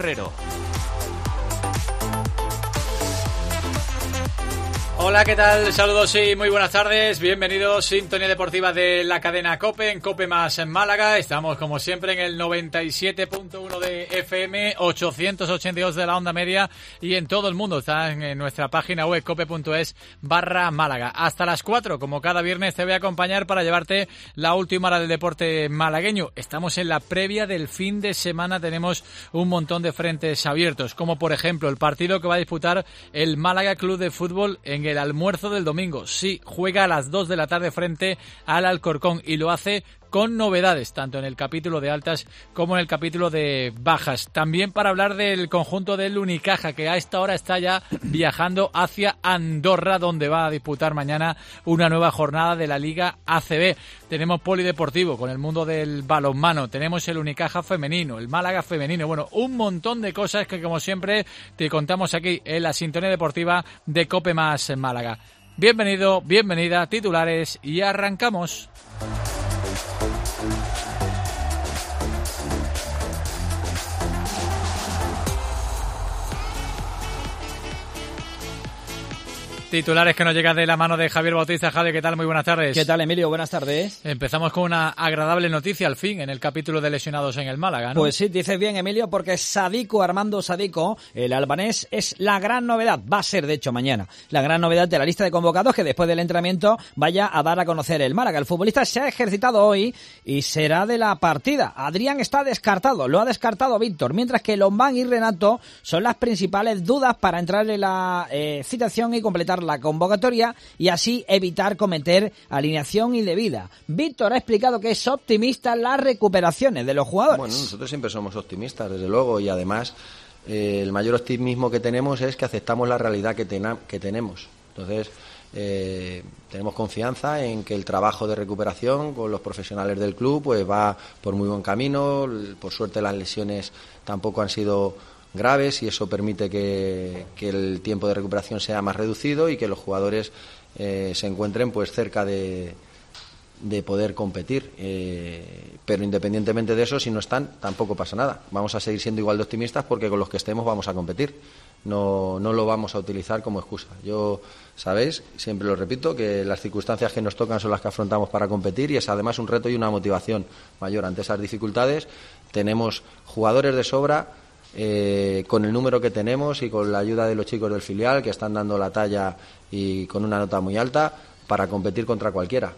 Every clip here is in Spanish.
Herrero. Hola, ¿qué tal? Saludos y muy buenas tardes. Bienvenidos, sintonía deportiva de la cadena COPE, en COPE Más en Málaga. Estamos, como siempre, en el 97.1 de FM, 882 de la onda media y en todo el mundo. Están en nuestra página web cope.es/Málaga. Hasta las 4, como cada viernes, te voy a acompañar para llevarte la última hora del deporte malagueño. Estamos en la previa del fin de semana. Tenemos un montón de frentes abiertos, como por ejemplo el partido que va a disputar el Málaga Club de Fútbol en el almuerzo del domingo. Sí, juega a las 2 de la tarde frente al Alcorcón y lo hace con novedades, tanto en el capítulo de altas como en el capítulo de bajas. También para hablar del conjunto del Unicaja, que a esta hora está ya viajando hacia Andorra, donde va a disputar mañana una nueva jornada de la Liga ACB. Tenemos polideportivo con el mundo del balonmano, tenemos el Unicaja femenino, el Málaga femenino, bueno, un montón de cosas que, como siempre, te contamos aquí en la sintonía deportiva de COPE Más en Málaga. Bienvenido, bienvenida, titulares, y arrancamos. Titulares que nos llegan de la mano de Javier Bautista. Javier, ¿qué tal? Muy buenas tardes. ¿Qué tal, Emilio? Buenas tardes. Empezamos con una agradable noticia al fin en el capítulo de lesionados en el Málaga, ¿no? Pues sí, dices bien, Emilio, porque Sadiku, Armando Sadiku, el albanés, es la gran novedad. Va a ser, de hecho, mañana la gran novedad de la lista de convocados que después del entrenamiento vaya a dar a conocer el Málaga. El futbolista se ha ejercitado hoy y será de la partida. Adrián está descartado, lo ha descartado Víctor, mientras que Lombán y Renato son las principales dudas para entrar en la citación y completar la convocatoria y así evitar cometer alineación indebida. Víctor ha explicado que es optimista en las recuperaciones de los jugadores. Bueno, nosotros siempre somos optimistas, desde luego, y además el mayor optimismo que tenemos es que aceptamos la realidad que tenemos. Entonces, tenemos confianza en que el trabajo de recuperación con los profesionales del club pues va por muy buen camino. Por suerte las lesiones tampoco han sido graves y eso permite que el tiempo de recuperación sea más reducido y que los jugadores se encuentren pues cerca de poder competir, pero independientemente de eso, si no están tampoco pasa nada. Vamos a seguir siendo igual de optimistas porque con los que estemos vamos a competir, no lo vamos a utilizar como excusa. Yo, sabéis, siempre lo repito, que las circunstancias que nos tocan son las que afrontamos para competir y es además un reto y una motivación mayor ante esas dificultades. Tenemos jugadores de sobra, con el número que tenemos y con la ayuda de los chicos del filial que están dando la talla y con una nota muy alta para competir contra cualquiera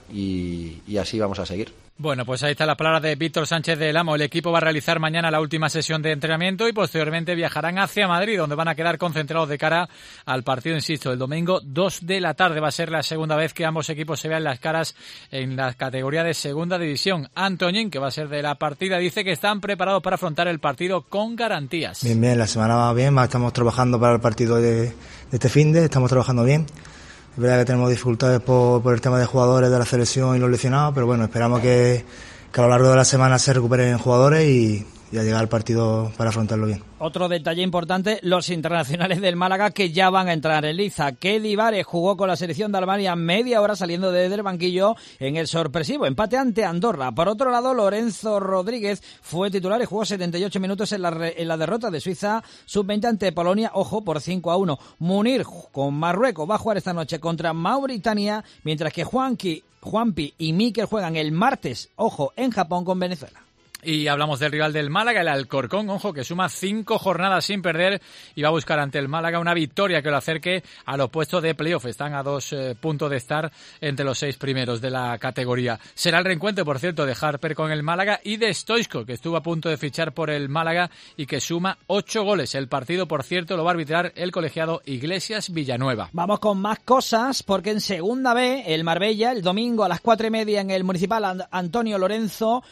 y así vamos a seguir. Bueno, pues ahí está la palabra de Víctor Sánchez del Amo. El equipo va a realizar mañana la última sesión de entrenamiento y posteriormente viajarán hacia Madrid, donde van a quedar concentrados de cara al partido, insisto, el domingo 2 de la tarde. Va a ser la segunda vez que ambos equipos se vean las caras en la categoría de segunda división. Antoñín, que va a ser de la partida, dice que están preparados para afrontar el partido con garantías. Bien, la semana va bien, estamos trabajando para el partido de este finde, estamos trabajando bien. Es verdad que tenemos dificultades por el tema de jugadores de la selección y los lesionados, pero bueno, esperamos que a lo largo de la semana se recuperen jugadores y a llegar al partido para afrontarlo bien. Otro detalle importante, los internacionales del Málaga que ya van a entrar en liza. Kelly Vares jugó con la selección de Albania media hora saliendo desde el banquillo en el sorpresivo empate ante Andorra. Por otro lado, Lorenzo Rodríguez fue titular y jugó 78 minutos en la derrota de Suiza sub-20 ante Polonia, ojo, por 5-1. Munir con Marruecos va a jugar esta noche contra Mauritania, mientras que Juanpi y Mikel juegan el martes, ojo, en Japón con Venezuela. Y hablamos del rival del Málaga, el Alcorcón, ojo, que suma 5 jornadas sin perder y va a buscar ante el Málaga una victoria que lo acerque a los puestos de playoff. Están a 2 puntos de estar entre los 6 primeros de la categoría. Será el reencuentro, por cierto, de Harper con el Málaga y de Stoichkov, que estuvo a punto de fichar por el Málaga y que suma 8 goles. El partido, por cierto, lo va a arbitrar el colegiado Iglesias Villanueva. Vamos con más cosas, porque en segunda B, el Marbella, el domingo a las 4:30 en el Municipal Antonio Lorenzo,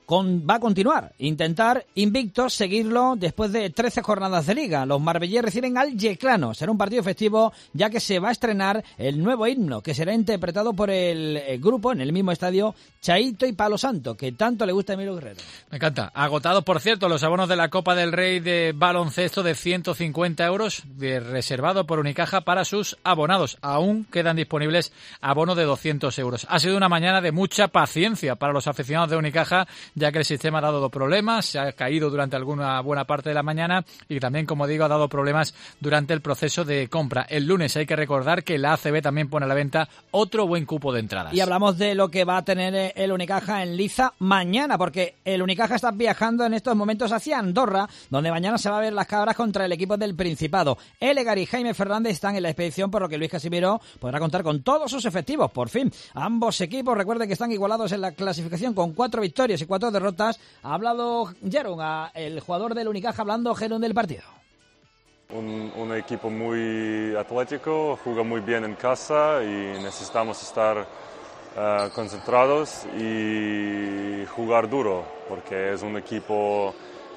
va a continuar, intentar invictos, seguirlo después de 13 jornadas de liga. Los marbellíes reciben al Yeclano. Será un partido festivo ya que se va a estrenar el nuevo himno que será interpretado por el grupo en el mismo estadio Chaito y Palo Santo, que tanto le gusta a Emilio Guerrero. Me encanta. Agotados, por cierto, los abonos de la Copa del Rey de baloncesto de 150 euros reservado por Unicaja para sus abonados. Aún quedan disponibles abonos de 200 euros. Ha sido una mañana de mucha paciencia para los aficionados de Unicaja, ya que el sistema ha dado problemas, se ha caído durante alguna buena parte de la mañana y también, como digo, ha dado problemas durante el proceso de compra. El lunes hay que recordar que la ACB también pone a la venta otro buen cupo de entradas. Y hablamos de lo que va a tener el Unicaja en Liza mañana, porque el Unicaja está viajando en estos momentos hacia Andorra, donde mañana se va a ver las cabras contra el equipo del Principado. Elegar y Jaime Fernández están en la expedición, por lo que Luis Casimiro podrá contar con todos sus efectivos. Por fin, ambos equipos, recuerden que están igualados en la clasificación con 4 victorias y 4 derrotas. Ha hablado Jerón, el jugador del Unicaja, hablando Jerón del partido. Un equipo muy atlético, juega muy bien en casa y necesitamos estar concentrados y jugar duro, porque es un equipo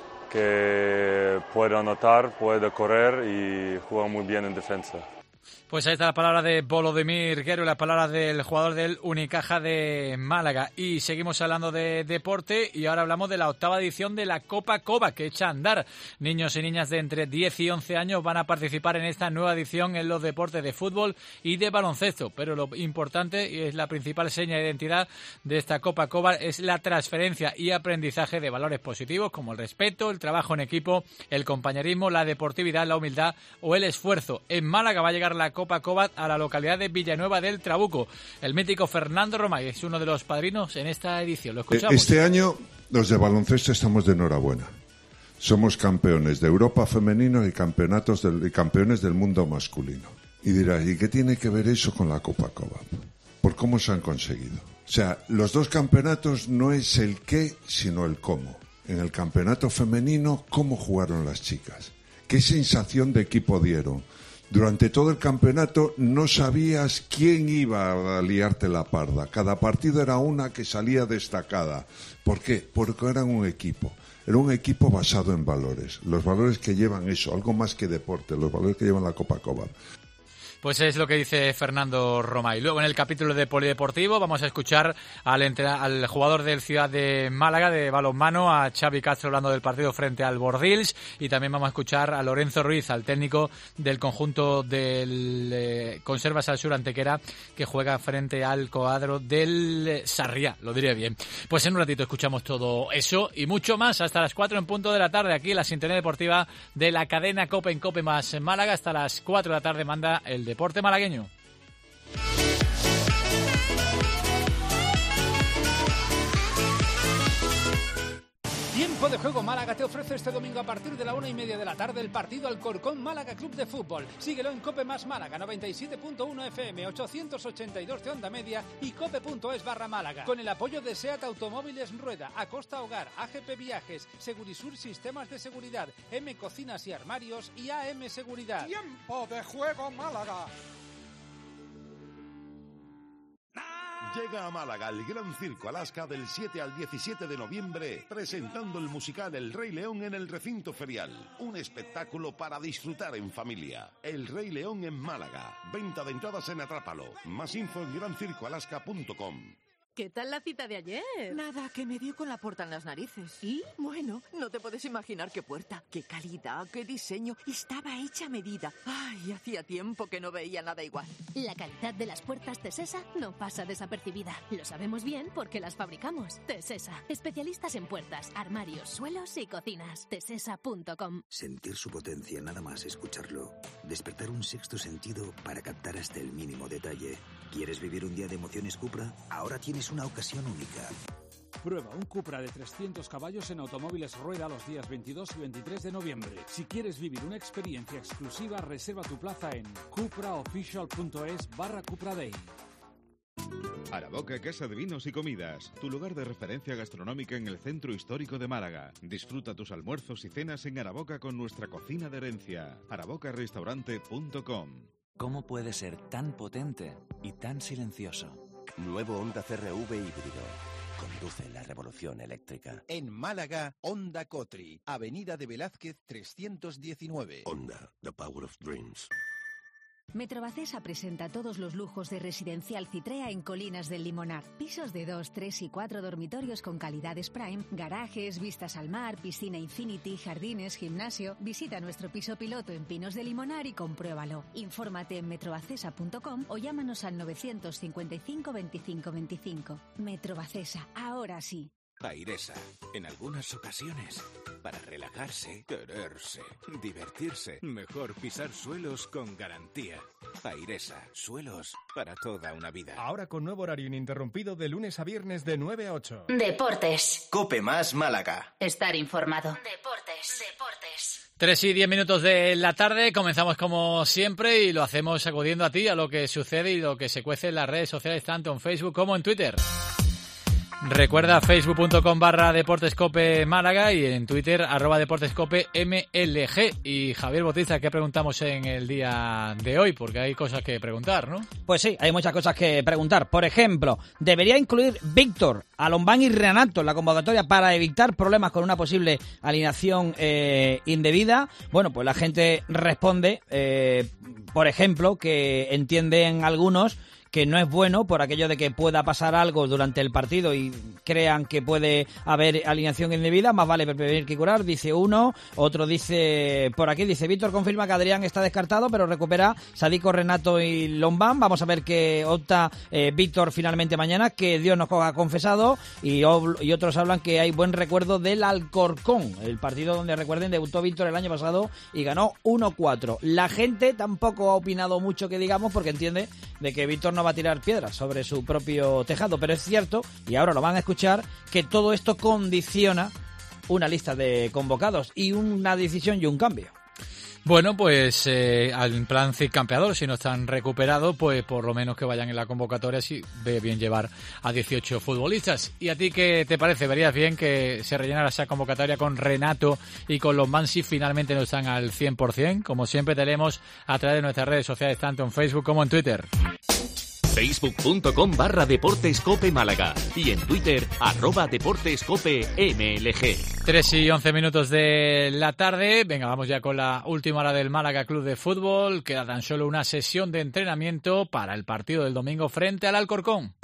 que puede anotar, puede correr y juega muy bien en defensa. Pues ahí está la palabra de Volodymyr Guerrero, las palabras del jugador del Unicaja de Málaga. Y seguimos hablando de deporte y ahora hablamos de la 8ª edición de la Copa Cova, que echa a andar. Niños y niñas de entre 10 y 11 años van a participar en esta nueva edición en los deportes de fútbol y de baloncesto. Pero lo importante, y es la principal seña de identidad de esta Copa Cova, es la transferencia y aprendizaje de valores positivos como el respeto, el trabajo en equipo, el compañerismo, la deportividad, la humildad o el esfuerzo. En Málaga va a llegar la Copa Cova a la localidad de Villanueva del Trabuco. El mítico Fernando Romay es uno de los padrinos en esta edición. Lo escuchamos. Este año los de baloncesto estamos de enhorabuena. Somos campeones de Europa femenino y campeones del mundo masculino. Y dirás, ¿y qué tiene que ver eso con la Copa Cova? Por cómo se han conseguido. O sea, los dos campeonatos no es el qué, sino el cómo. En el campeonato femenino, ¿cómo jugaron las chicas? ¿Qué sensación de equipo dieron? Durante todo el campeonato no sabías quién iba a liarte la parda. Cada partido era una que salía destacada. ¿Por qué? Porque eran un equipo. Era un equipo basado en valores. Los valores que llevan eso, algo más que deporte, los valores que llevan la Copa Cova. Pues es lo que dice Fernando Romay. Luego en el capítulo de polideportivo vamos a escuchar al jugador del Ciudad de Málaga de balonmano, a Xavi Castro, hablando del partido frente al Bordils, y también vamos a escuchar a Lorenzo Ruiz, al técnico del conjunto del Conservas al Sur Antequera, que juega frente al cuadro del Sarriá, lo diré bien. Pues en un ratito escuchamos todo eso y mucho más hasta las 4 en punto de la tarde aquí en la sintonía deportiva de la cadena COPE en COPE más en Málaga. Hasta las 4 de la tarde manda el deporte malagueño. Tiempo de Juego Málaga te ofrece este domingo a partir de la 1:30 de la tarde el partido Alcorcón Málaga Club de Fútbol. Síguelo en Cope más Málaga, 97.1 FM, 882 de onda media y cope.es/Málaga. Con el apoyo de SEAT Automóviles Rueda, Acosta Hogar, AGP Viajes, Segurisur Sistemas de Seguridad, M Cocinas y Armarios y AM Seguridad. Tiempo de Juego Málaga. Llega a Málaga el Gran Circo Alaska del 7 al 17 de noviembre, presentando el musical El Rey León en el recinto ferial. Un espectáculo para disfrutar en familia. El Rey León en Málaga. Venta de entradas en Atrápalo. Más info en grancircoalaska.com. ¿Qué tal la cita de ayer? Nada, que me dio con la puerta en las narices. ¿Y? Bueno, no te puedes imaginar qué puerta, qué calidad, qué diseño. Estaba hecha a medida. Ay, hacía tiempo que no veía nada igual. La calidad de las puertas Tesesa no pasa desapercibida. Lo sabemos bien porque las fabricamos. Tesesa, especialistas en puertas, armarios, suelos y cocinas. Tesesa.com. Sentir su potencia nada más escucharlo. Despertar un sexto sentido para captar hasta el mínimo detalle. ¿Quieres vivir un día de emociones Cupra? Ahora tienes una ocasión única. Prueba un Cupra de 300 caballos en Automóviles Rueda los días 22 y 23 de noviembre. Si quieres vivir una experiencia exclusiva, reserva tu plaza en cupraofficial.es/Cupra Day. Araboca Casa de Vinos y Comidas, tu lugar de referencia gastronómica en el centro histórico de Málaga. Disfruta tus almuerzos y cenas en Araboca con nuestra cocina de herencia. arabocarestaurante.com. ¿Cómo puede ser tan potente y tan silencioso? Nuevo Honda CR-V híbrido. Conduce la revolución eléctrica. En Málaga, Honda Cotri, Avenida de Velázquez 319. Honda, the power of dreams. Metrobacesa presenta todos los lujos de Residencial Citrea en Colinas del Limonar. Pisos de 2, 3 y 4 dormitorios con calidades prime, garajes, vistas al mar, piscina infinity, jardines, gimnasio. Visita nuestro piso piloto en Pinos de Limonar y compruébalo. Infórmate en metrobacesa.com o llámanos al 955 25 25. Metrobacesa, ahora sí. Airesa. En algunas ocasiones, para relajarse, quererse, divertirse, mejor pisar suelos con garantía. Airesa. Suelos para toda una vida. Ahora con nuevo horario ininterrumpido de lunes a viernes de 9 a 8. Deportes. Cope más Málaga. Estar informado. Deportes. 3 y 10 minutos de la tarde, comenzamos como siempre y lo hacemos acudiendo a ti, a lo que sucede y lo que se cuece en las redes sociales, tanto en Facebook como en Twitter. Recuerda facebook.com/deportescope Málaga y en Twitter @deportescope MLG. Y Javier Bautista, ¿qué preguntamos en el día de hoy? Porque hay cosas que preguntar, ¿no? Pues sí, hay muchas cosas que preguntar. Por ejemplo, ¿debería incluir Víctor, Alombán y Renato en la convocatoria para evitar problemas con una posible alineación indebida? Bueno, pues la gente responde, por ejemplo, que entienden algunos que no es bueno por aquello de que pueda pasar algo durante el partido y crean que puede haber alineación indebida, más vale prevenir que curar, dice uno. Otro dice, por aquí dice, Víctor confirma que Adrián está descartado, pero recupera Sadiku, Renato y Lombán. Vamos a ver qué opta Víctor finalmente mañana, que Dios nos ha confesado. Y otros hablan que hay buen recuerdo del Alcorcón, el partido donde, recuerden, debutó Víctor el año pasado y ganó 1-4. La gente tampoco ha opinado mucho, que digamos, porque entiende de que Víctor no va a tirar piedras sobre su propio tejado, pero es cierto, y ahora lo van a escuchar, que todo esto condiciona una lista de convocados y una decisión y un cambio. Bueno, pues en plan Cid campeador, si no están recuperados, pues por lo menos que vayan en la convocatoria, si ve bien llevar a 18 futbolistas. ¿Y a ti qué te parece? ¿Verías bien que se rellenara esa convocatoria con Renato y con Lombán si finalmente no están al 100%? Como siempre tenemos a través de nuestras redes sociales, tanto en Facebook como en Twitter. Facebook.com/Deportescope Málaga y en Twitter @Deportescope MLG. 3 y 11 minutos de la tarde. Venga, vamos ya con la última hora del Málaga Club de Fútbol. Queda tan solo una sesión de entrenamiento para el partido del domingo frente al Alcorcón.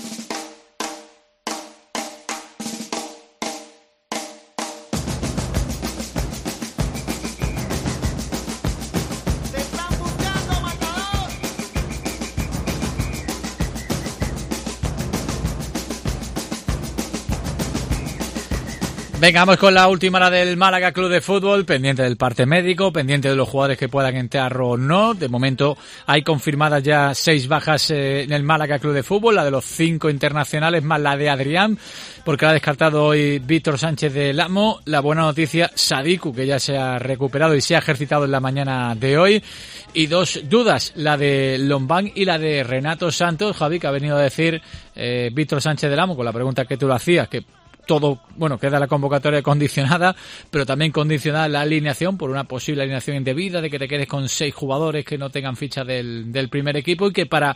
Venga, vamos con la última hora del Málaga Club de Fútbol, pendiente del parte médico, pendiente de los jugadores que puedan entrar o no. De momento hay confirmadas ya 6 bajas en el Málaga Club de Fútbol, la de los 5 internacionales más la de Adrián, porque la ha descartado hoy Víctor Sánchez del Amo. La buena noticia, Sadiku, que ya se ha recuperado y se ha ejercitado en la mañana de hoy. Y 2 dudas, la de Lombán y la de Renato Santos. Javi, que ha venido a decir Víctor Sánchez del Amo, con la pregunta que tú lo hacías, que todo, bueno, queda la convocatoria condicionada, pero también condicionada la alineación por una posible alineación indebida, de que te quedes con 6 jugadores que no tengan ficha del primer equipo, y que para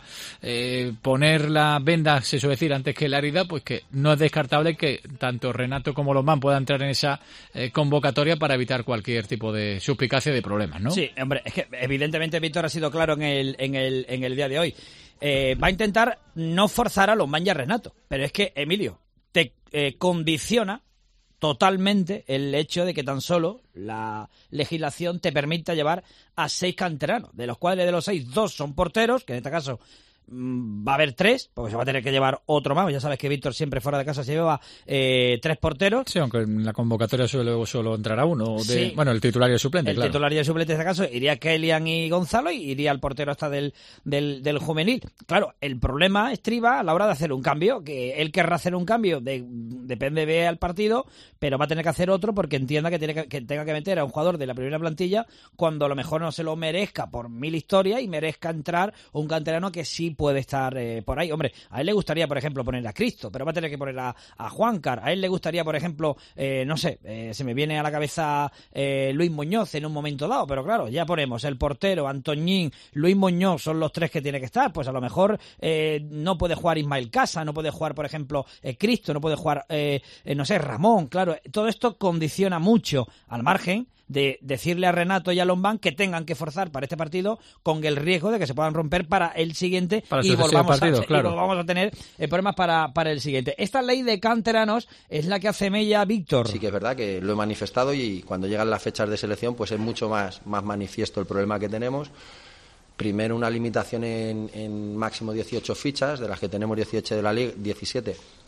poner la venda, se suele decir, antes que la herida, pues que no es descartable que tanto Renato como Lombán puedan entrar en esa convocatoria para evitar cualquier tipo de suspicacia de problemas, ¿no? Sí, hombre, es que evidentemente Víctor ha sido claro en el día de hoy. Va a intentar no forzar a Lombán y a Renato, pero es que, Emilio, te condiciona totalmente el hecho de que tan solo la legislación te permita llevar a 6 canteranos, de los cuales de los 6, 2 son porteros, que en este caso va a haber 3, porque se va a tener que llevar otro más. Ya sabes que Víctor siempre fuera de casa se lleva 3 porteros. Sí, aunque en la convocatoria solo entrará uno. Sí. Bueno, el titular y el suplente, el claro. Titular y el suplente en este caso iría Kellyan y Gonzalo, y iría el portero hasta del juvenil. Claro, el problema estriba a la hora de hacer un cambio, que él querrá hacer un cambio, depende de al partido, pero va a tener que hacer otro porque entienda que tenga que meter a un jugador de la primera plantilla cuando a lo mejor no se lo merezca por 1000 historias y merezca entrar un canterano que sí puede estar por ahí. Hombre, a él le gustaría, por ejemplo, poner a Cristo, pero va a tener que poner a Juancar. A él le gustaría, por ejemplo, no sé, se me viene a la cabeza Luis Muñoz en un momento dado, pero claro, ya ponemos el portero, Antoñín, Luis Muñoz, son los 3 que tiene que estar. Pues a lo mejor no puede jugar Ismael Casa, no puede jugar, por ejemplo, Cristo, no puede jugar, no sé, Ramón. Claro, todo esto condiciona mucho, al margen de decirle a Renato y a Lombán que tengan que forzar para este partido, con el riesgo de que se puedan romper para el siguiente, y volvamos a tener problemas para el siguiente. Esta ley de canteranos es la que hace mella Víctor. Sí que es verdad que lo he manifestado, y cuando llegan las fechas de selección pues es mucho más manifiesto el problema que tenemos. Primero, una limitación en máximo 18 fichas, de las que tenemos 18 de la liga, 17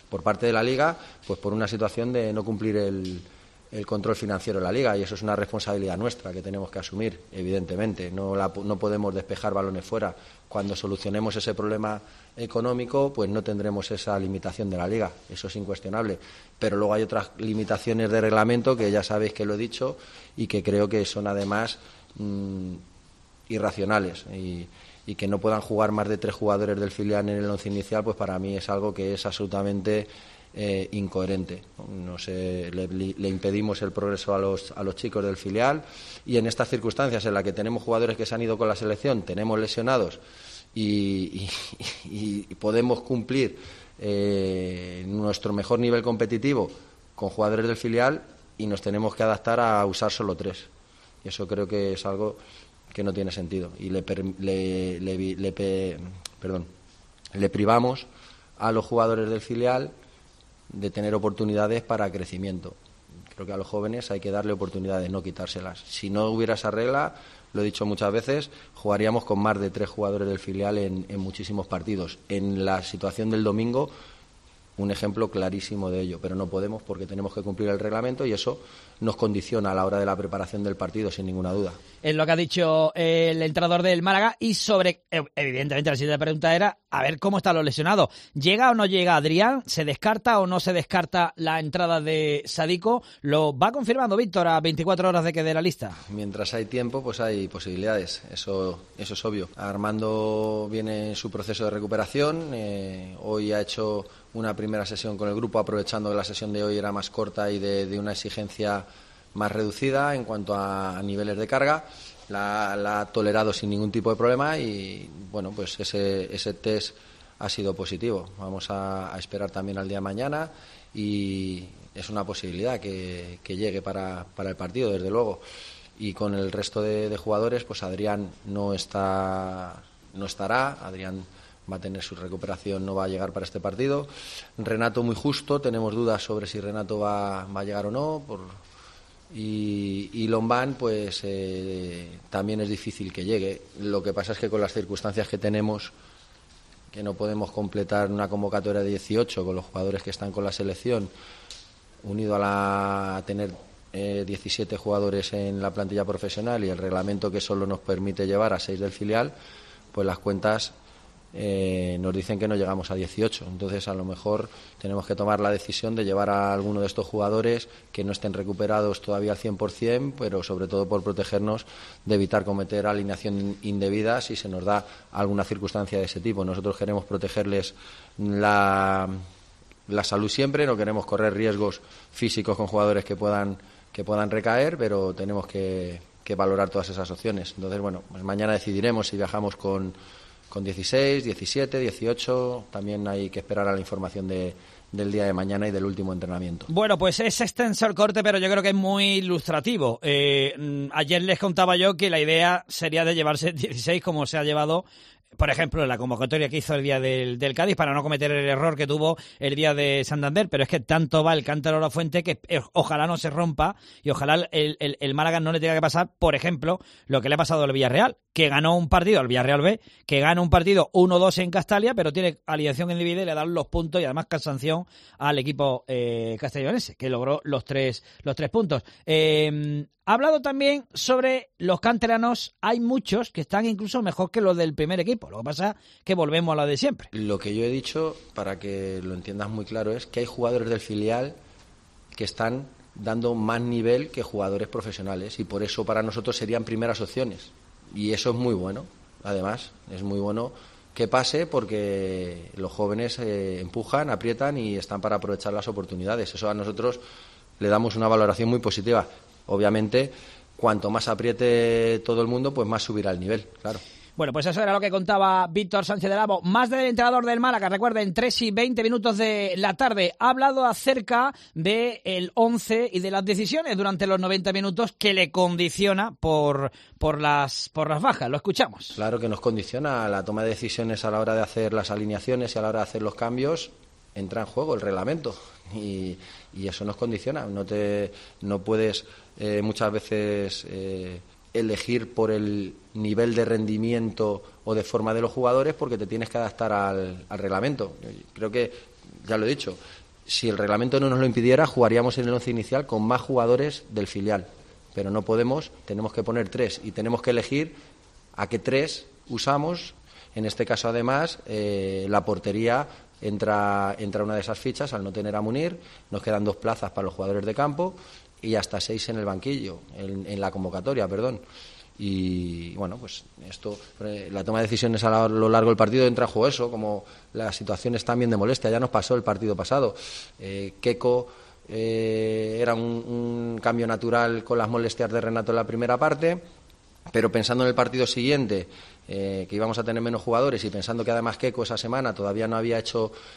por parte de la Liga, pues por una situación de no cumplir el control financiero de la Liga, y eso es una responsabilidad nuestra que tenemos que asumir, evidentemente. No podemos despejar balones fuera. Cuando solucionemos ese problema económico, pues no tendremos esa limitación de la Liga, eso es incuestionable. Pero luego hay otras limitaciones de reglamento que ya sabéis que lo he dicho y que creo que son además irracionales, y que no puedan jugar más de 3 jugadores del filial en el once inicial, pues para mí es algo que es absolutamente incoherente. No sé, le impedimos el progreso a los chicos del filial, y en estas circunstancias en las que tenemos jugadores que se han ido con la selección, tenemos lesionados y podemos cumplir nuestro mejor nivel competitivo con jugadores del filial, y nos tenemos que adaptar a usar solo 3. Y eso creo que es algo que no tiene sentido, y le privamos a los jugadores del filial de tener oportunidades para crecimiento. Creo que a los jóvenes hay que darle oportunidades, no quitárselas. Si no hubiera esa regla, lo he dicho muchas veces, jugaríamos con más de 3 jugadores del filial en muchísimos partidos. En la situación del domingo, un ejemplo clarísimo de ello, pero no podemos porque tenemos que cumplir el reglamento, y eso nos condiciona a la hora de la preparación del partido, sin ninguna duda. Es lo que ha dicho el entrenador del Málaga, y evidentemente la siguiente pregunta era a ver cómo están los lesionados. ¿Llega o no llega Adrián? ¿Se descarta o no se descarta la entrada de Sadiku? ¿Lo va confirmando Víctor a 24 horas de que dé la lista? Mientras hay tiempo, pues hay posibilidades, eso es obvio. Armando viene en su proceso de recuperación, hoy ha hecho una primera sesión con el grupo, aprovechando que la sesión de hoy era más corta y de una exigencia más reducida en cuanto a niveles de carga. La ha tolerado sin ningún tipo de problema, y bueno, pues ese test ha sido positivo. Vamos a esperar también al día de mañana, y es una posibilidad que llegue para el partido, desde luego. Y con el resto de jugadores, pues Adrián no estará. Adrián va a tener su recuperación, no va a llegar para este partido. Renato muy justo, tenemos dudas sobre si Renato va a llegar o no. Y Lombán, pues también es difícil que llegue. Lo que pasa es que con las circunstancias que tenemos, que no podemos completar una convocatoria de 18 con los jugadores que están con la selección, unido a tener 17 jugadores en la plantilla profesional y el reglamento que solo nos permite llevar a 6 del filial, pues las cuentas nos dicen que no llegamos a 18. Entonces, a lo mejor tenemos que tomar la decisión de llevar a alguno de estos jugadores que no estén recuperados todavía al 100%, pero sobre todo por protegernos de evitar cometer alineación indebida si se nos da alguna circunstancia de ese tipo. Nosotros queremos protegerles la salud siempre, no queremos correr riesgos físicos con jugadores que puedan recaer, pero tenemos que valorar todas esas opciones. Entonces, bueno, pues mañana decidiremos si viajamos con 16, 17, 18, también hay que esperar a la información del día de mañana y del último entrenamiento. Bueno, pues es extenso el corte, pero yo creo que es muy ilustrativo. Ayer les contaba yo que la idea sería de llevarse 16 como se ha llevado, por ejemplo, en la convocatoria que hizo el día del Cádiz, para no cometer el error que tuvo el día de Santander, pero es que tanto va el cántaro a la fuente que ojalá no se rompa, y ojalá el Málaga no le tenga que pasar, por ejemplo, lo que le ha pasado al Villarreal, que ganó un partido, al Villarreal B, que gana un partido 1-2 en Castalia, pero tiene alineación individual y le dan los puntos, y además sanción al equipo castellonense, que logró los tres puntos. Ha hablado también sobre los canteranos. Hay muchos que están incluso mejor que los del primer equipo. Lo que pasa es que volvemos a lo de siempre. Lo que yo he dicho, para que lo entiendas muy claro, es que hay jugadores del filial que están dando más nivel que jugadores profesionales, y por eso para nosotros serían primeras opciones. Y eso es muy bueno. Además, es muy bueno que pase, porque los jóvenes empujan, aprietan y están para aprovechar las oportunidades. Eso a nosotros le damos una valoración muy positiva. Obviamente, cuanto más apriete todo el mundo, pues más subirá el nivel, claro. Bueno, pues eso era lo que contaba Víctor Sánchez del Amo. Más del entrenador del Málaga, recuerden, 3:20 de la tarde. Ha hablado acerca del 11 y de las decisiones durante los 90 minutos que le condiciona por las bajas. Lo escuchamos. Claro que nos condiciona la toma de decisiones a la hora de hacer las alineaciones y a la hora de hacer los cambios. Entra en juego el reglamento y eso nos condiciona. No puedes muchas veces elegir por el nivel de rendimiento o de forma de los jugadores, porque te tienes que adaptar al reglamento. Creo que, ya lo he dicho, si el reglamento no nos lo impidiera, jugaríamos en el 11 inicial con más jugadores del filial. Pero no podemos, tenemos que poner 3 y tenemos que elegir a qué 3 usamos. En este caso, además, la portería entra una de esas fichas al no tener a Munir. Nos quedan 2 plazas para los jugadores de campo y hasta 6 en el banquillo, en la convocatoria, perdón. Y bueno, pues esto, la toma de decisiones a lo largo del partido entra en juego eso, como las situaciones también de molestia. Ya nos pasó el partido pasado. Keco era un cambio natural con las molestias de Renato en la primera parte, pero pensando en el partido siguiente, que íbamos a tener menos jugadores, y pensando que además Keco esa semana todavía no había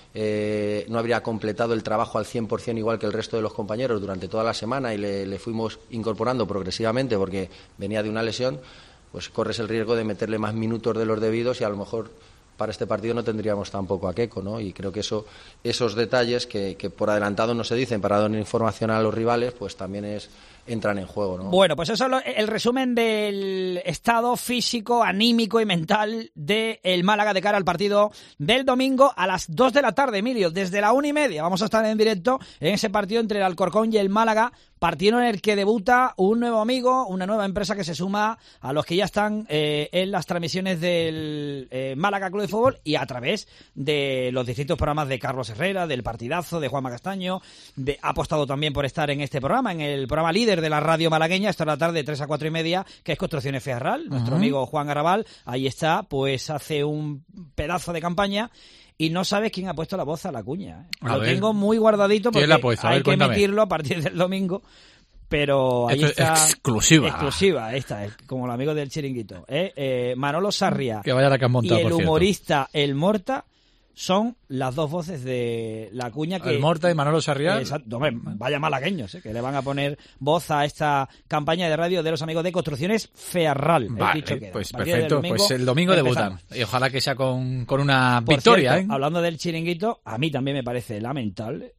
completado el trabajo al 100% igual que el resto de los compañeros durante toda la semana, y le fuimos incorporando progresivamente porque venía de una lesión, pues corres el riesgo de meterle más minutos de los debidos, y a lo mejor para este partido no tendríamos tampoco a Keco, ¿no? Y creo que esos detalles que por adelantado no se dicen para dar información a los rivales, pues también entran en juego, ¿no? Bueno, pues eso es el resumen del estado físico, anímico y mental del Málaga de cara al partido del domingo a las 2 de la tarde, Emilio. Desde la 1:30 vamos a estar en directo en ese partido entre el Alcorcón y el Málaga, partido en el que debuta un nuevo amigo, una nueva empresa que se suma a los que ya están en las transmisiones del Málaga Club de Fútbol, y a través de los distintos programas de Carlos Herrera, del Partidazo, de Juanma Castaño, ha apostado también por estar en este programa, en el programa líder de la radio malagueña, esta la tarde, 3 a 4:30, que es Construcciones Ferral. Nuestro amigo Juan Garabal, ahí está, pues hace un pedazo de campaña. Y no sabes quién ha puesto la voz a la cuña. Lo tengo muy guardadito porque hay que emitirlo a partir del domingo. Pero ahí está. Exclusiva, esta es como el amigo del Chiringuito. Manolo Sarria que vaya la que han montado, y el humorista El Morta son las 2 voces de la cuña que... El Morta y Manolo Sarriá. Exacto, hombre, vaya malagueños, que le van a poner voz a esta campaña de radio de los amigos de Construcciones Ferral. Vale, pues perfecto, domingo, pues el domingo debutan. Y ojalá que sea con una victoria. Cierto, hablando del Chiringuito, a mí también me parece lamentable,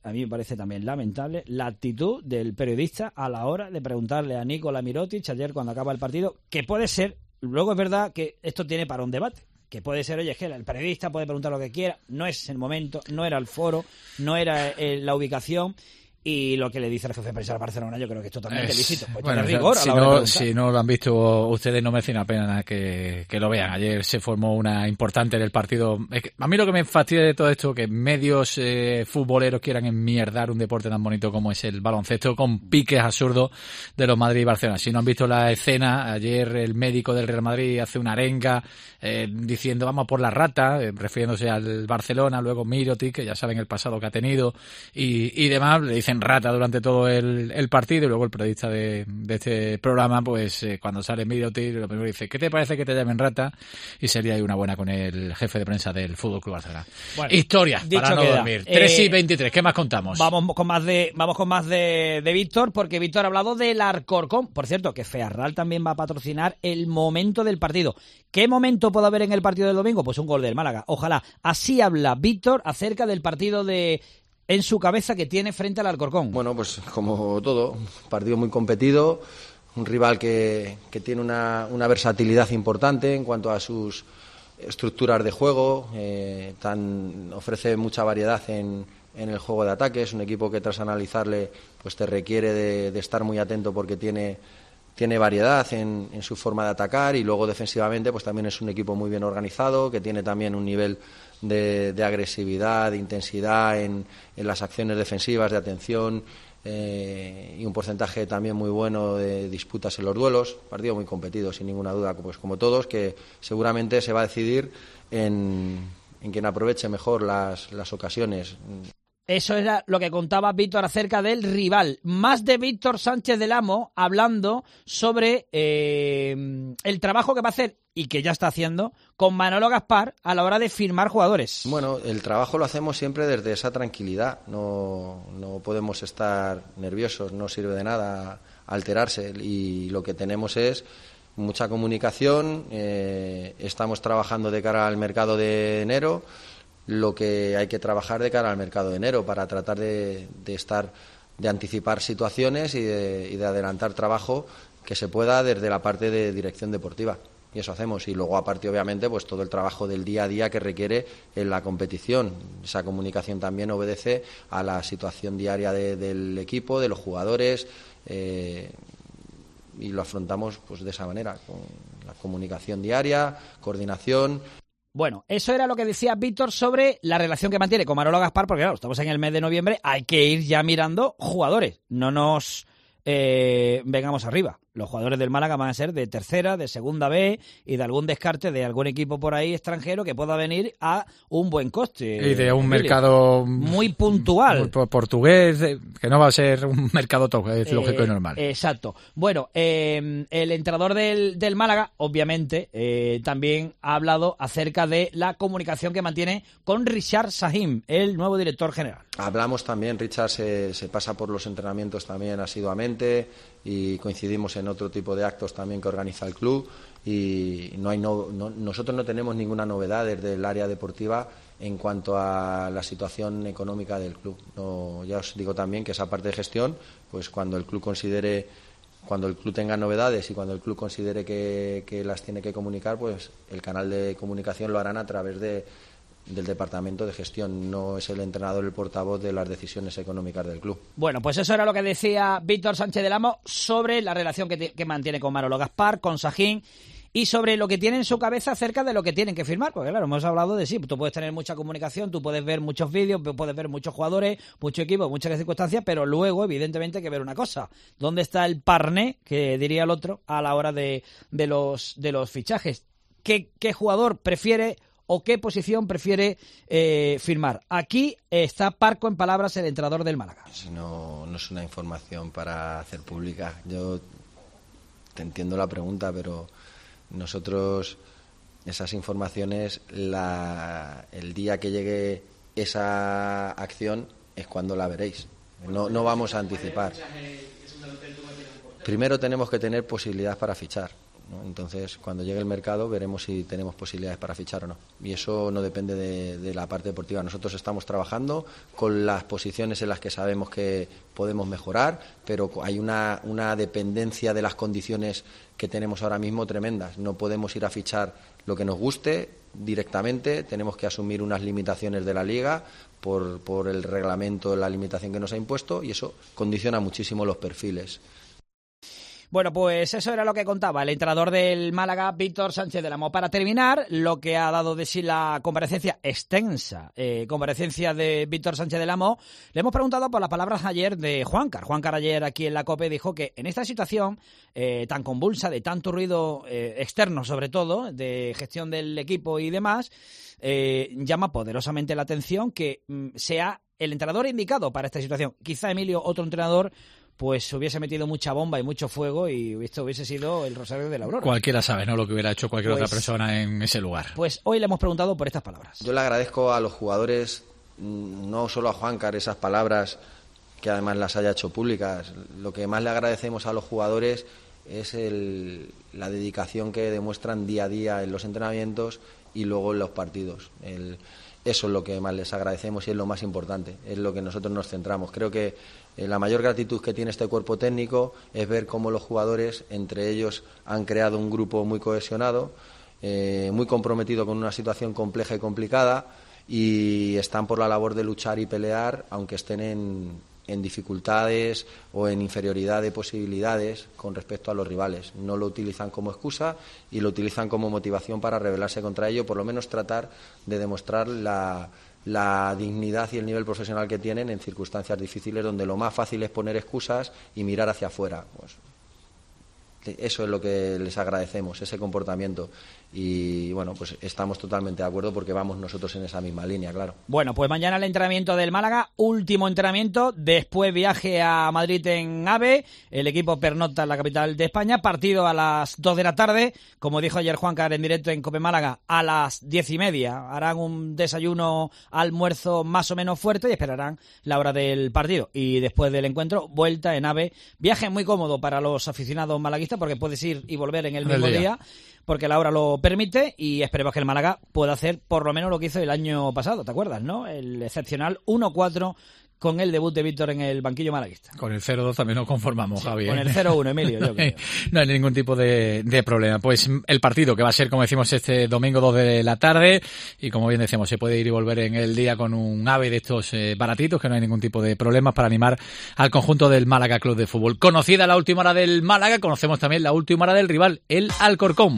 la actitud del periodista a la hora de preguntarle a Nikola Mirotic ayer cuando acaba el partido, que puede ser, luego es verdad que esto tiene para un debate. Que puede ser, oye, es que el periodista puede preguntar lo que quiera, no es el momento, no era el foro, no era la ubicación, y lo que le dice el jefe de prensa de Barcelona yo creo que es totalmente lícito. Pues bueno, rigor si no lo han visto ustedes, no merecen la pena que lo vean. Ayer se formó una importante en el partido. A mí lo que me fastidia de todo esto, que medios futboleros quieran enmierdar un deporte tan bonito como es el baloncesto, con piques absurdos de los Madrid y Barcelona. Si no han visto la escena, ayer el médico del Real Madrid hace una arenga diciendo vamos por la rata, refiriéndose al Barcelona, luego Mirotic, que ya saben el pasado que ha tenido, y demás, le dicen rata durante todo el partido, y luego el periodista de este programa, pues cuando sale Mirotic, lo primero dice, ¿qué te parece que te llamen rata? Y sería ahí una buena con el jefe de prensa del Fútbol Club Barcelona. Bueno, historia para no dormir. 3:23, ¿qué más contamos? Vamos con más de Víctor, porque Víctor ha hablado del Alcorcón. Por cierto, que Ferral también va a patrocinar el momento del partido. ¿Qué momento puede haber en el partido del domingo? Pues un gol del Málaga. Ojalá. Así habla Víctor acerca del partido en su cabeza que tiene frente al Alcorcón. Bueno, pues como todo, un partido muy competido, un rival que tiene una versatilidad importante en cuanto a sus estructuras de juego, ofrece mucha variedad en el juego de ataque. Es un equipo que tras analizarle pues te requiere de estar muy atento porque tiene variedad en su forma de atacar, y luego defensivamente pues también es un equipo muy bien organizado, que tiene también un nivel de agresividad, de intensidad en las acciones defensivas, de atención, y un porcentaje también muy bueno de disputas en los duelos. Partido muy competido, sin ninguna duda, pues como todos, que seguramente se va a decidir en quien aproveche mejor las ocasiones. Eso era lo que contaba Víctor acerca del rival. Más de Víctor Sánchez del Amo hablando sobre el trabajo que va a hacer y que ya está haciendo con Manolo Gaspar a la hora de firmar jugadores. Bueno, el trabajo lo hacemos siempre desde esa tranquilidad. No podemos estar nerviosos, no sirve de nada alterarse, y lo que tenemos es mucha comunicación. Estamos trabajando de cara al mercado de enero, lo que hay que trabajar de cara al mercado de enero para tratar de anticipar situaciones y de adelantar trabajo se pueda desde la parte de dirección deportiva. Y eso hacemos. Y luego, aparte, obviamente, pues todo el trabajo del día a día que requiere en la competición. Esa comunicación también obedece a la situación diaria del equipo, de los jugadores, y lo afrontamos pues de esa manera, con la comunicación diaria, coordinación. Bueno, eso era lo que decía Víctor sobre la relación que mantiene con Manolo Gaspar, porque claro, estamos en el mes de noviembre, hay que ir ya mirando jugadores, no nos vengamos arriba. Los jugadores del Málaga van a ser de tercera, de segunda B y de algún descarte de algún equipo por ahí extranjero que pueda venir a un buen coste. Y de un mercado muy puntual. Portugués, que no va a ser un mercado top, es lógico y normal. Exacto. Bueno, el entrenador del Málaga, obviamente, también ha hablado acerca de la comunicación que mantiene con Richard Sahim, el nuevo director general. Hablamos también, Richard se pasa por los entrenamientos también asiduamente y coincidimos en otro tipo de actos también que organiza el club y nosotros no tenemos ninguna novedad desde el área deportiva en cuanto a la situación económica del club. No, ya os digo también que esa parte de gestión, pues cuando el club tenga novedades y cuando el club considere que las tiene que comunicar, pues el canal de comunicación lo harán a través del departamento de gestión. No es el entrenador el portavoz de las decisiones económicas del club. Bueno, pues eso era lo que decía Víctor Sánchez del Amo sobre la relación que mantiene con Manolo Gaspar, con Sajín, y sobre lo que tiene en su cabeza acerca de lo que tienen que firmar, porque claro, hemos hablado de sí, tú puedes tener mucha comunicación, tú puedes ver muchos vídeos, puedes ver muchos jugadores, mucho equipo, muchas circunstancias, pero luego evidentemente hay que ver una cosa: ¿dónde está el parné, que diría el otro, a la hora de los fichajes? ¿Qué jugador prefiere o qué posición prefiere firmar? Aquí está parco en palabras el entrenador del Málaga. No es una información para hacer pública. Yo te entiendo la pregunta, pero nosotros esas informaciones, el día que llegue esa acción es cuando la veréis. No vamos a anticipar. Primero tenemos que tener posibilidad para fichar, ¿no? Entonces, cuando llegue el mercado veremos si tenemos posibilidades para fichar o no. Y eso no depende de la parte deportiva. Nosotros estamos trabajando con las posiciones en las que sabemos que podemos mejorar, pero hay una dependencia de las condiciones que tenemos ahora mismo tremendas. No podemos ir a fichar lo que nos guste directamente, tenemos que asumir unas limitaciones de la Liga por el reglamento, la limitación que nos ha impuesto, y eso condiciona muchísimo los perfiles. Bueno, pues eso era lo que contaba el entrenador del Málaga, Víctor Sánchez del Amo. Para terminar, lo que ha dado de sí la comparecencia extensa, comparecencia de Víctor Sánchez del Amo, le hemos preguntado por las palabras ayer de Juancar. Juancar ayer aquí en la COPE dijo que en esta situación tan convulsa, de tanto ruido externo sobre todo, de gestión del equipo y demás, llama poderosamente la atención que sea el entrenador indicado para esta situación. Quizá Emilio, otro entrenador, pues hubiese metido mucha bomba y mucho fuego y esto hubiese sido el Rosario de la Aurora. Cualquiera sabe, ¿no?, lo que hubiera hecho cualquier otra persona en ese lugar. Pues hoy le hemos preguntado por estas palabras. Yo le agradezco a los jugadores, no solo a Juancar, esas palabras, que además las haya hecho públicas. Lo que más le agradecemos a los jugadores es la dedicación que demuestran día a día en los entrenamientos y luego en los partidos. Eso es lo que más les agradecemos y es lo más importante, es lo que nosotros nos centramos. Creo que la mayor gratitud que tiene este cuerpo técnico es ver cómo los jugadores, entre ellos, han creado un grupo muy cohesionado, muy comprometido con una situación compleja y complicada, y están por la labor de luchar y pelear, aunque estén en dificultades o en inferioridad de posibilidades con respecto a los rivales. No lo utilizan como excusa y lo utilizan como motivación para rebelarse contra ello, por lo menos tratar de demostrar la dignidad y el nivel profesional que tienen en circunstancias difíciles donde lo más fácil es poner excusas y mirar hacia afuera. Pues eso es lo que les agradecemos, ese comportamiento. Y bueno, pues estamos totalmente de acuerdo porque vamos nosotros en esa misma línea, claro. Bueno, pues mañana el entrenamiento del Málaga, último entrenamiento, después viaje a Madrid en AVE, el equipo pernocta en la capital de España, partido a las 2 de la tarde, como dijo ayer Juancar en directo en Cope Málaga, a las 10:30, harán un desayuno, almuerzo más o menos fuerte y esperarán la hora del partido. Y después del encuentro, vuelta en AVE, viaje muy cómodo para los aficionados malaguistas porque puedes ir y volver en el mismo día, porque la hora lo permite, y esperemos que el Málaga pueda hacer por lo menos lo que hizo el año pasado, ¿te acuerdas, no? El excepcional 1-4 con el debut de Víctor en el banquillo malaguista. Con el 0-2 también nos conformamos, Javi. Con el 0-1, Emilio, yo creo. No hay ningún tipo de problema. Pues el partido que va a ser, como decimos, este domingo 2 de la tarde, y como bien decimos, se puede ir y volver en el día con un AVE de estos baratitos, que no hay ningún tipo de problemas para animar al conjunto del Málaga Club de Fútbol. Conocida la última hora del Málaga, conocemos también la última hora del rival, el Alcorcón.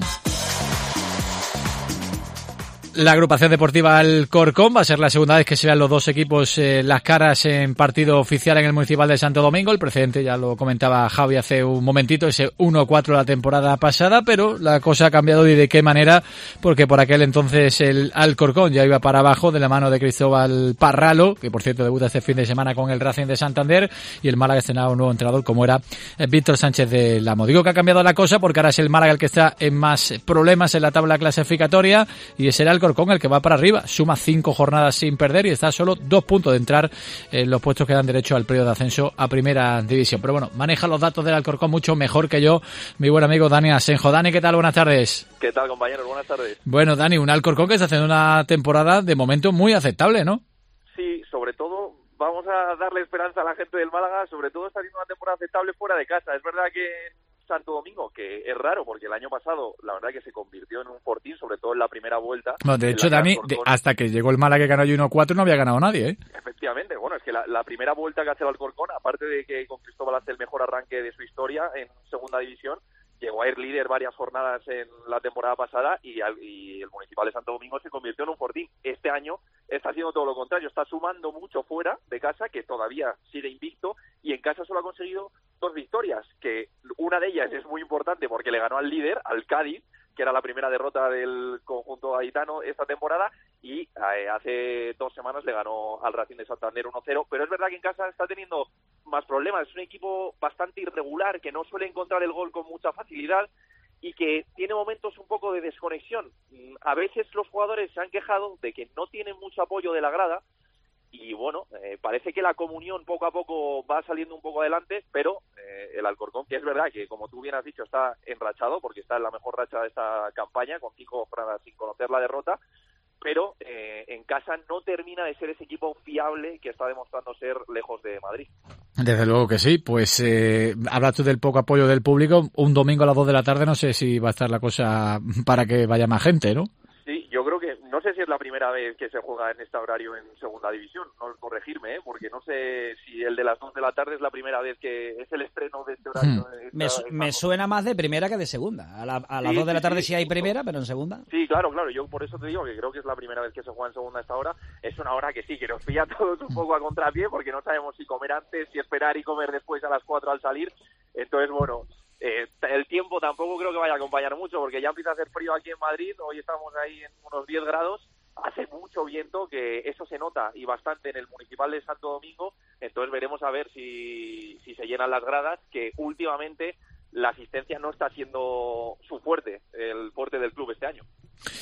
La agrupación deportiva Alcorcón va a ser la segunda vez que se vean los dos equipos las caras en partido oficial en el Municipal de Santo Domingo. El precedente ya lo comentaba Javi hace un momentito, ese 1-4 la temporada pasada, pero la cosa ha cambiado y de qué manera, porque por aquel entonces el Alcorcón ya iba para abajo de la mano de Cristóbal Parralo, que por cierto debuta este fin de semana con el Racing de Santander, y el Málaga estrenaba un nuevo entrenador como era Víctor Sánchez de Lamo. Digo que ha cambiado la cosa porque ahora es el Málaga el que está en más problemas en la tabla clasificatoria y es el Alcorcón el que va para arriba, suma 5 jornadas sin perder y está a solo 2 puntos de entrar en los puestos que dan derecho al periodo de ascenso a Primera División. Pero bueno, maneja los datos del Alcorcón mucho mejor que yo mi buen amigo Dani Asenjo. Dani, ¿qué tal? Buenas tardes. ¿Qué tal, compañeros? Buenas tardes. Bueno, Dani, un Alcorcón que está haciendo una temporada de momento muy aceptable, ¿no? Sí, sobre todo vamos a darle esperanza a la gente del Málaga, sobre todo está haciendo una temporada aceptable fuera de casa. Es verdad que Santo Domingo, que es raro porque el año pasado la verdad que se convirtió en un fortín, sobre todo en la primera vuelta. No, de hecho, Dani, hasta que llegó el Málaga que ganó 1-4 no había ganado nadie, ¿eh? Efectivamente, bueno, es que la primera vuelta que hace el Alcorcón, aparte de que con Cristóbal hace el mejor arranque de su historia en segunda división, llegó a ir líder varias jornadas en la temporada pasada y el Municipal de Santo Domingo se convirtió en un fortín. Este año está haciendo todo lo contrario, está sumando mucho fuera de casa, que todavía sigue invicto, y en casa solo ha conseguido 2 victorias, que una de ellas es muy importante porque le ganó al líder, al Cádiz, que era la primera derrota del conjunto gaditano esta temporada, y hace 2 semanas le ganó al Racing de Santander 1-0, pero es verdad que en casa está teniendo más problemas, es un equipo bastante irregular, que no suele encontrar el gol con mucha facilidad y que tiene momentos un poco de desconexión. A veces los jugadores se han quejado de que no tienen mucho apoyo de la grada, y bueno, parece que la comunión poco a poco va saliendo un poco adelante, pero el Alcorcón, que es verdad que, como tú bien has dicho, está enrachado, porque está en la mejor racha de esta campaña, con 5 jornadas sin conocer la derrota, pero en casa no termina de ser ese equipo fiable que está demostrando ser lejos de Madrid. Desde luego que sí, pues hablas tú del poco apoyo del público, un domingo a las 2 de la tarde no sé si va a estar la cosa para que vaya más gente, ¿no? Sí, yo creo que, no sé si es la primera vez que se juega en este horario en segunda división, no corregirme, porque no sé si el de las 2 de la tarde es la primera vez que es el estreno de este horario. Me suena más de primera que de segunda. A las 2 de la tarde sí hay primera, pero en segunda. Sí, claro, yo por eso te digo que creo que es la primera vez que se juega en segunda a esta hora. Es una hora que sí, que nos pilla a todos un poco a contrapié, porque no sabemos si comer antes, si esperar y comer después a las 4 al salir. Entonces, bueno, el tiempo tampoco creo que vaya a acompañar mucho, porque ya empieza a hacer frío aquí en Madrid, hoy estamos ahí en unos 10 grados, hace mucho viento, que eso se nota y bastante en el Municipal de Santo Domingo, entonces veremos a ver si se llenan las gradas, que últimamente la asistencia no está siendo su fuerte, el fuerte del club este año.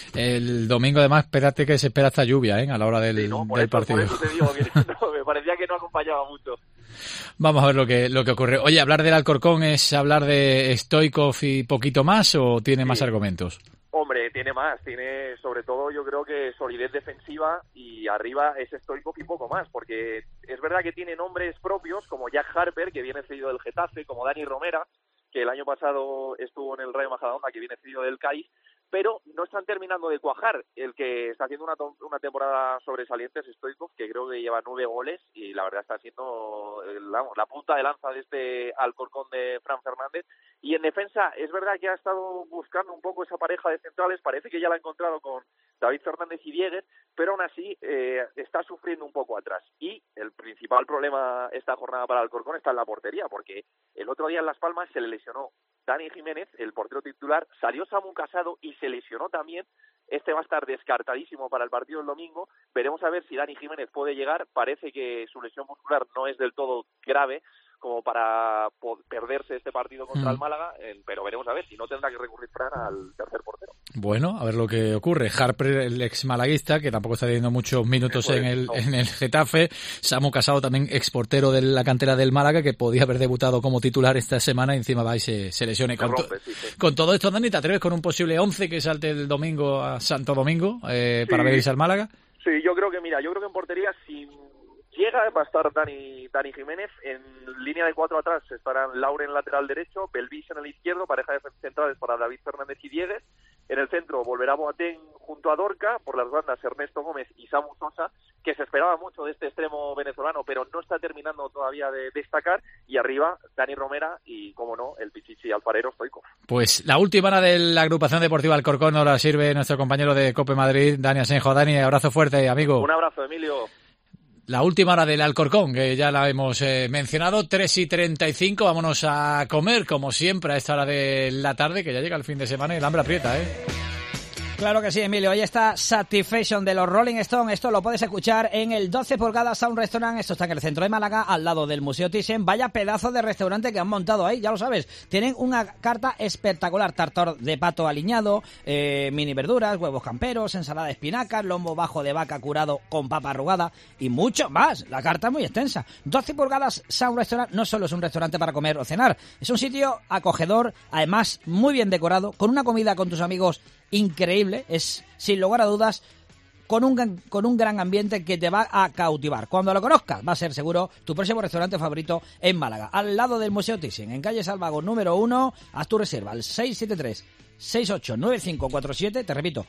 El domingo además, espérate que se espera esta lluvia, a la hora del partido. Por eso te digo que no, me parecía que no acompañaba mucho. Vamos a ver lo que ocurre. Oye, ¿hablar del Alcorcón es hablar de Stoichkov y poquito más o tiene más argumentos? Hombre, tiene más, tiene sobre todo yo creo que solidez defensiva y arriba es Stoichkov y poco más, porque es verdad que tiene nombres propios como Jack Harper, que viene cedido del Getafe, como Dani Romera, que el año pasado estuvo en el Rayo Majadahonda, que viene cedido del Cádiz, pero no están terminando de cuajar. El que está haciendo una temporada sobresaliente es Stoichkov, que creo que lleva 9 goles y la verdad está siendo la punta de lanza de este Alcorcón de Fran Fernández. Y en defensa es verdad que ha estado buscando un poco esa pareja de centrales, parece que ya la ha encontrado con David Fernández y Diegues, pero aún así está sufriendo un poco atrás. Y el principal problema esta jornada para Alcorcón está en la portería, porque el otro día en Las Palmas se le lesionó Dani Jiménez, el portero titular, salió Samu Casado y se lesionó también. Este va a estar descartadísimo para el partido del domingo. Veremos a ver si Dani Jiménez puede llegar. Parece que su lesión muscular no es del todo grave como para perderse este partido contra el Málaga, pero veremos a ver si no tendrá que recurrir Fran al tercer portero. Bueno, a ver lo que ocurre. Harper, el ex malaguista, que tampoco está teniendo muchos minutos en el Getafe. Samu Casado, también ex portero de la cantera del Málaga, que podía haber debutado como titular esta semana y encima va y se lesione. Con todo esto, Dani, ¿te atreves con un posible 11 que salte el domingo a Santo Domingo para venirse al Málaga? Sí, yo creo que en portería, sin llega, va a estar Dani Jiménez. En línea de 4 atrás estarán Lauren lateral derecho, Belvis en el izquierdo, pareja de centrales para David Fernández y Diegues. En el centro volverá Boateng junto a Dorca, por las bandas Ernesto Gómez y Samu Sosa, que se esperaba mucho de este extremo venezolano, pero no está terminando todavía de destacar. Y arriba Dani Romera y, como no, el Pichichi alfarero Stoico. Pues la última hora de la agrupación deportiva Alcorcón nos la sirve nuestro compañero de Cope Madrid, Dani Asenjo. Dani, abrazo fuerte, amigo. Un abrazo, Emilio. La última hora del Alcorcón, que ya la hemos mencionado, 3:35, vámonos a comer, como siempre, a esta hora de la tarde, que ya llega el fin de semana y el hambre aprieta, ¿eh? Claro que sí, Emilio. Hoy está Satisfaction de los Rolling Stones. Esto lo puedes escuchar en el 12 pulgadas Sound Restaurant. Esto está en el centro de Málaga, al lado del Museo Thyssen. Vaya pedazo de restaurante que han montado ahí, ya lo sabes. Tienen una carta espectacular. Tartar de pato aliñado, mini verduras, huevos camperos, ensalada de espinacas, lomo bajo de vaca curado con papa arrugada y mucho más. La carta es muy extensa. 12 pulgadas Sound Restaurant no solo es un restaurante para comer o cenar. Es un sitio acogedor, además muy bien decorado, con una comida con tus amigos increíble, es sin lugar a dudas con un gran ambiente que te va a cautivar. Cuando lo conozcas va a ser seguro tu próximo restaurante favorito en Málaga, al lado del Museo Thyssen, en calle Salvago número 1. Haz tu reserva al 673-689547, te repito,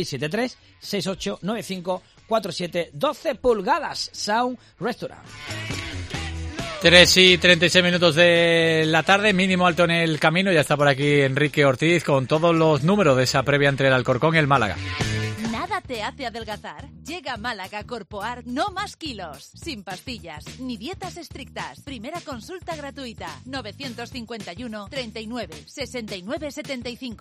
673-689547. 12 pulgadas Sound Restaurant. 3:36 de la tarde, mínimo alto en el camino. Ya está por aquí Enrique Ortiz con todos los números de esa previa entre el Alcorcón y el Málaga. Nada te hace adelgazar. Llega a Málaga Corpoar, no más kilos. Sin pastillas, ni dietas estrictas. Primera consulta gratuita. 951 39 69 75.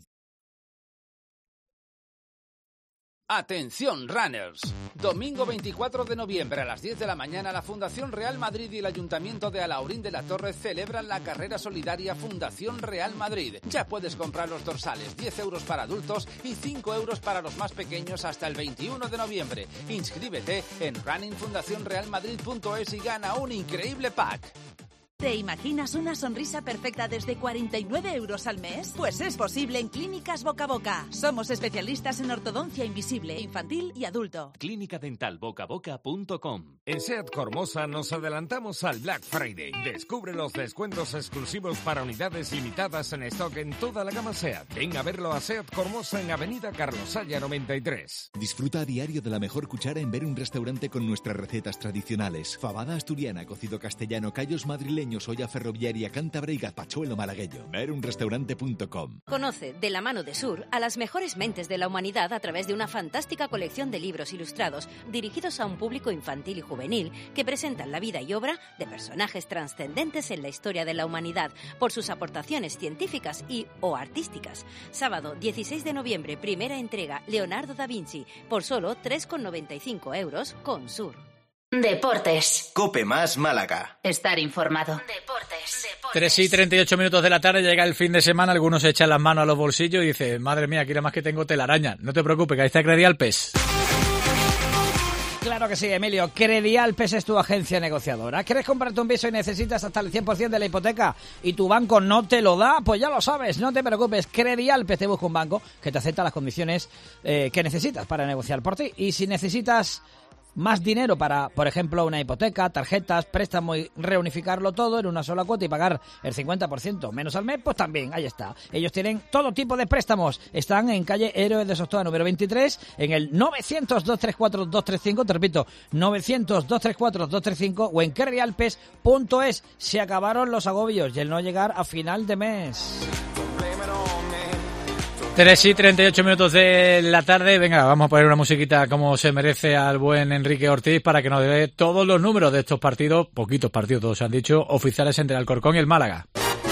Atención runners, domingo 24 de noviembre a las 10 de la mañana la Fundación Real Madrid y el Ayuntamiento de Alhaurín de la Torre celebran la carrera solidaria Fundación Real Madrid. Ya puedes comprar los dorsales, 10 euros para adultos y 5 euros para los más pequeños hasta el 21 de noviembre. Inscríbete en runningfundacionrealmadrid.es y gana un increíble pack. ¿Te imaginas una sonrisa perfecta desde 49 euros al mes? Pues es posible en Clínicas Boca a Boca. Somos especialistas en ortodoncia invisible, infantil y adulto. Clínicadentalbocaboca.com. En SEAT Cormosa nos adelantamos al Black Friday. Descubre los descuentos exclusivos para unidades limitadas en stock en toda la gama SEAT. Ven a verlo a SEAT Cormosa en Avenida Carlos Saya 93. Disfruta a diario de la mejor cuchara en ver un restaurante con nuestras recetas tradicionales. Fabada asturiana, cocido castellano, callos madrileños, olla ferroviaria cántabra y gazpachuelo malagueño. Verunrestaurante.com. Conoce, de la mano de Sur, a las mejores mentes de la humanidad a través de una fantástica colección de libros ilustrados dirigidos a un público infantil y juvenil que presentan la vida y obra de personajes trascendentes en la historia de la humanidad por sus aportaciones científicas y o artísticas. Sábado 16 de noviembre, primera entrega, Leonardo da Vinci, por solo 3,95 euros con Sur. Deportes. Cope más Málaga. Estar informado. Deportes. 3:38 de la tarde, llega el fin de semana, algunos echan las manos a los bolsillos y dicen, madre mía, aquí nada más que tengo telaraña. No te preocupes, que ahí está Credialpes. Claro que sí, Emilio. Credialpes es tu agencia negociadora. ¿Quieres comprarte un piso y necesitas hasta el 100% de la hipoteca y tu banco no te lo da? Pues ya lo sabes, no te preocupes. Credialpes te busca un banco que te acepta las condiciones que necesitas para negociar por ti. Y si necesitas más dinero para, por ejemplo, una hipoteca, tarjetas, préstamo y reunificarlo todo en una sola cuota y pagar el 50% menos al mes, pues también, ahí está. Ellos tienen todo tipo de préstamos. Están en calle Héroes de Sostoa número 23, en el 900-234-235, te repito, 900-234-235 o en credialpes.es. Se acabaron los agobios y el no llegar a final de mes. 3:38 de la tarde. Venga, vamos a poner una musiquita como se merece al buen Enrique Ortiz para que nos dé todos los números de estos partidos, poquitos partidos, todos se han dicho, oficiales entre el Alcorcón y el Málaga.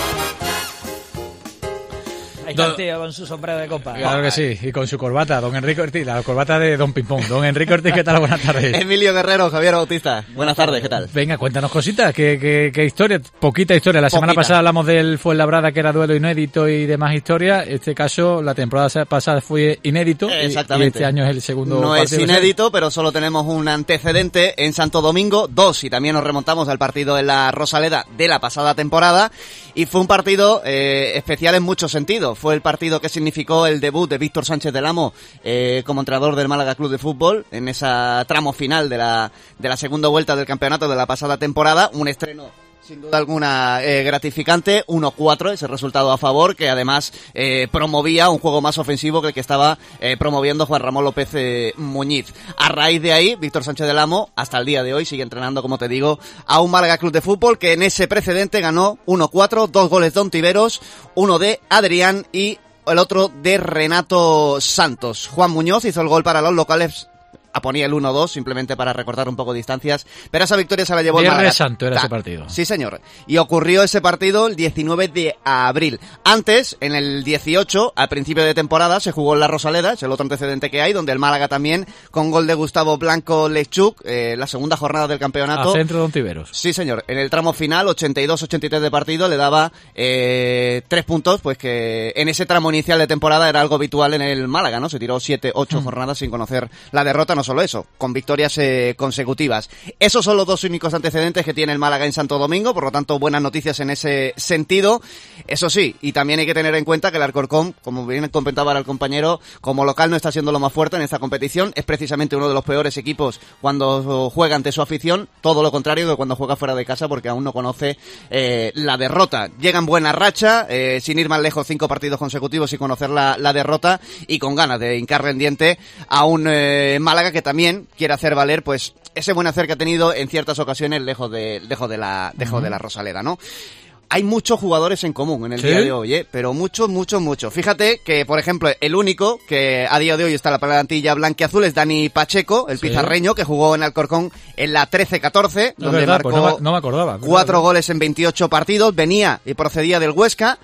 Ahí está el tío con su sombrero de copa. Claro que sí, y con su corbata, don Enrique Ortiz, la corbata de Don Pimpón. Don Enrique Ortiz, ¿qué tal? Buenas tardes. Emilio Guerrero, Javier Bautista. Buenas tardes, ¿qué tal? Venga, cuéntanos cositas, ¿qué historia? Poquita historia. La semana pasada hablamos del Fuenlabrada, que era duelo inédito y demás historia. En este caso, la temporada pasada fue inédito. Exactamente. Y este año es el segundo No partido. es inédito, pero solo tenemos un antecedente en Santo Domingo, 2, y también nos remontamos al partido en la Rosaleda de la pasada temporada. Y fue un partido especial en muchos sentidos. fue el partido que significó el debut de Víctor Sánchez del Amo como entrenador del Málaga Club de Fútbol en esa tramo final de la segunda vuelta del campeonato de la pasada temporada. Un estreno sin duda alguna gratificante, 1-4, ese resultado a favor, que además promovía un juego más ofensivo que el que estaba promoviendo Juan Ramón López Muñiz. A raíz de ahí, Víctor Sánchez del Amo, hasta el día de hoy, sigue entrenando, como te digo, a un Málaga Club de Fútbol que en ese precedente ganó 1-4, 2 goles de Ontiveros, uno de Adrián y el otro de Renato Santos. Juan Muñoz hizo el gol para los locales, ponía el 1-2 simplemente para recortar un poco distancias, pero esa victoria se la llevó el Málaga. Viernes Santo era ese partido. Sí, señor. Y ocurrió ese partido el 19 de abril. Antes, en el 18, al principio de temporada, se jugó en La Rosaleda, es el otro antecedente que hay, donde el Málaga también, con gol de Gustavo Blanco Lechuk, la segunda jornada del campeonato. A centro de Ontiveros. Sí, señor. En el tramo final, 82-83 de partido, le daba 3 puntos, pues que en ese tramo inicial de temporada era algo habitual en el Málaga, ¿no? Se tiró 7-8 jornadas sin conocer la derrota. No solo eso, con victorias consecutivas. Esos son los dos únicos antecedentes que tiene el Málaga en Santo Domingo, por lo tanto buenas noticias en ese sentido. Eso sí, y también hay que tener en cuenta que el Alcorcón, como bien comentaba el compañero, como local no está siendo lo más fuerte en esta competición, es precisamente uno de los peores equipos cuando juega ante su afición, todo lo contrario que cuando juega fuera de casa, porque aún no conoce la derrota. Llega en buena racha, sin ir más lejos, 5 partidos consecutivos y conocer la derrota, y con ganas de hincar rendiente a un Málaga que también quiere hacer valer pues ese buen hacer que ha tenido en ciertas ocasiones lejos de la Rosaleda, ¿no? Hay muchos jugadores en común en el día de hoy, pero muchos. Fíjate que, por ejemplo, el único que a día de hoy está en la plantilla blanquiazul es Dani Pacheco, el pizarreño, que jugó en Alcorcón en la 13-14, donde verdad, marcó pues no me acordaba. 4 goles en 28 partidos. Venía y procedía del Huesca,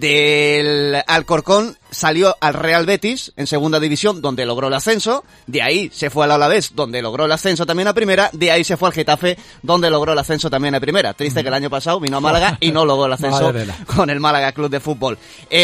del Alcorcón salió al Real Betis en segunda división, donde logró el ascenso. De ahí se fue al Alavés, donde logró el ascenso también a primera. De ahí se fue al Getafe, donde logró el ascenso también a primera. Triste que el año pasado vino a Málaga y no logró el ascenso con el Málaga Club de Fútbol.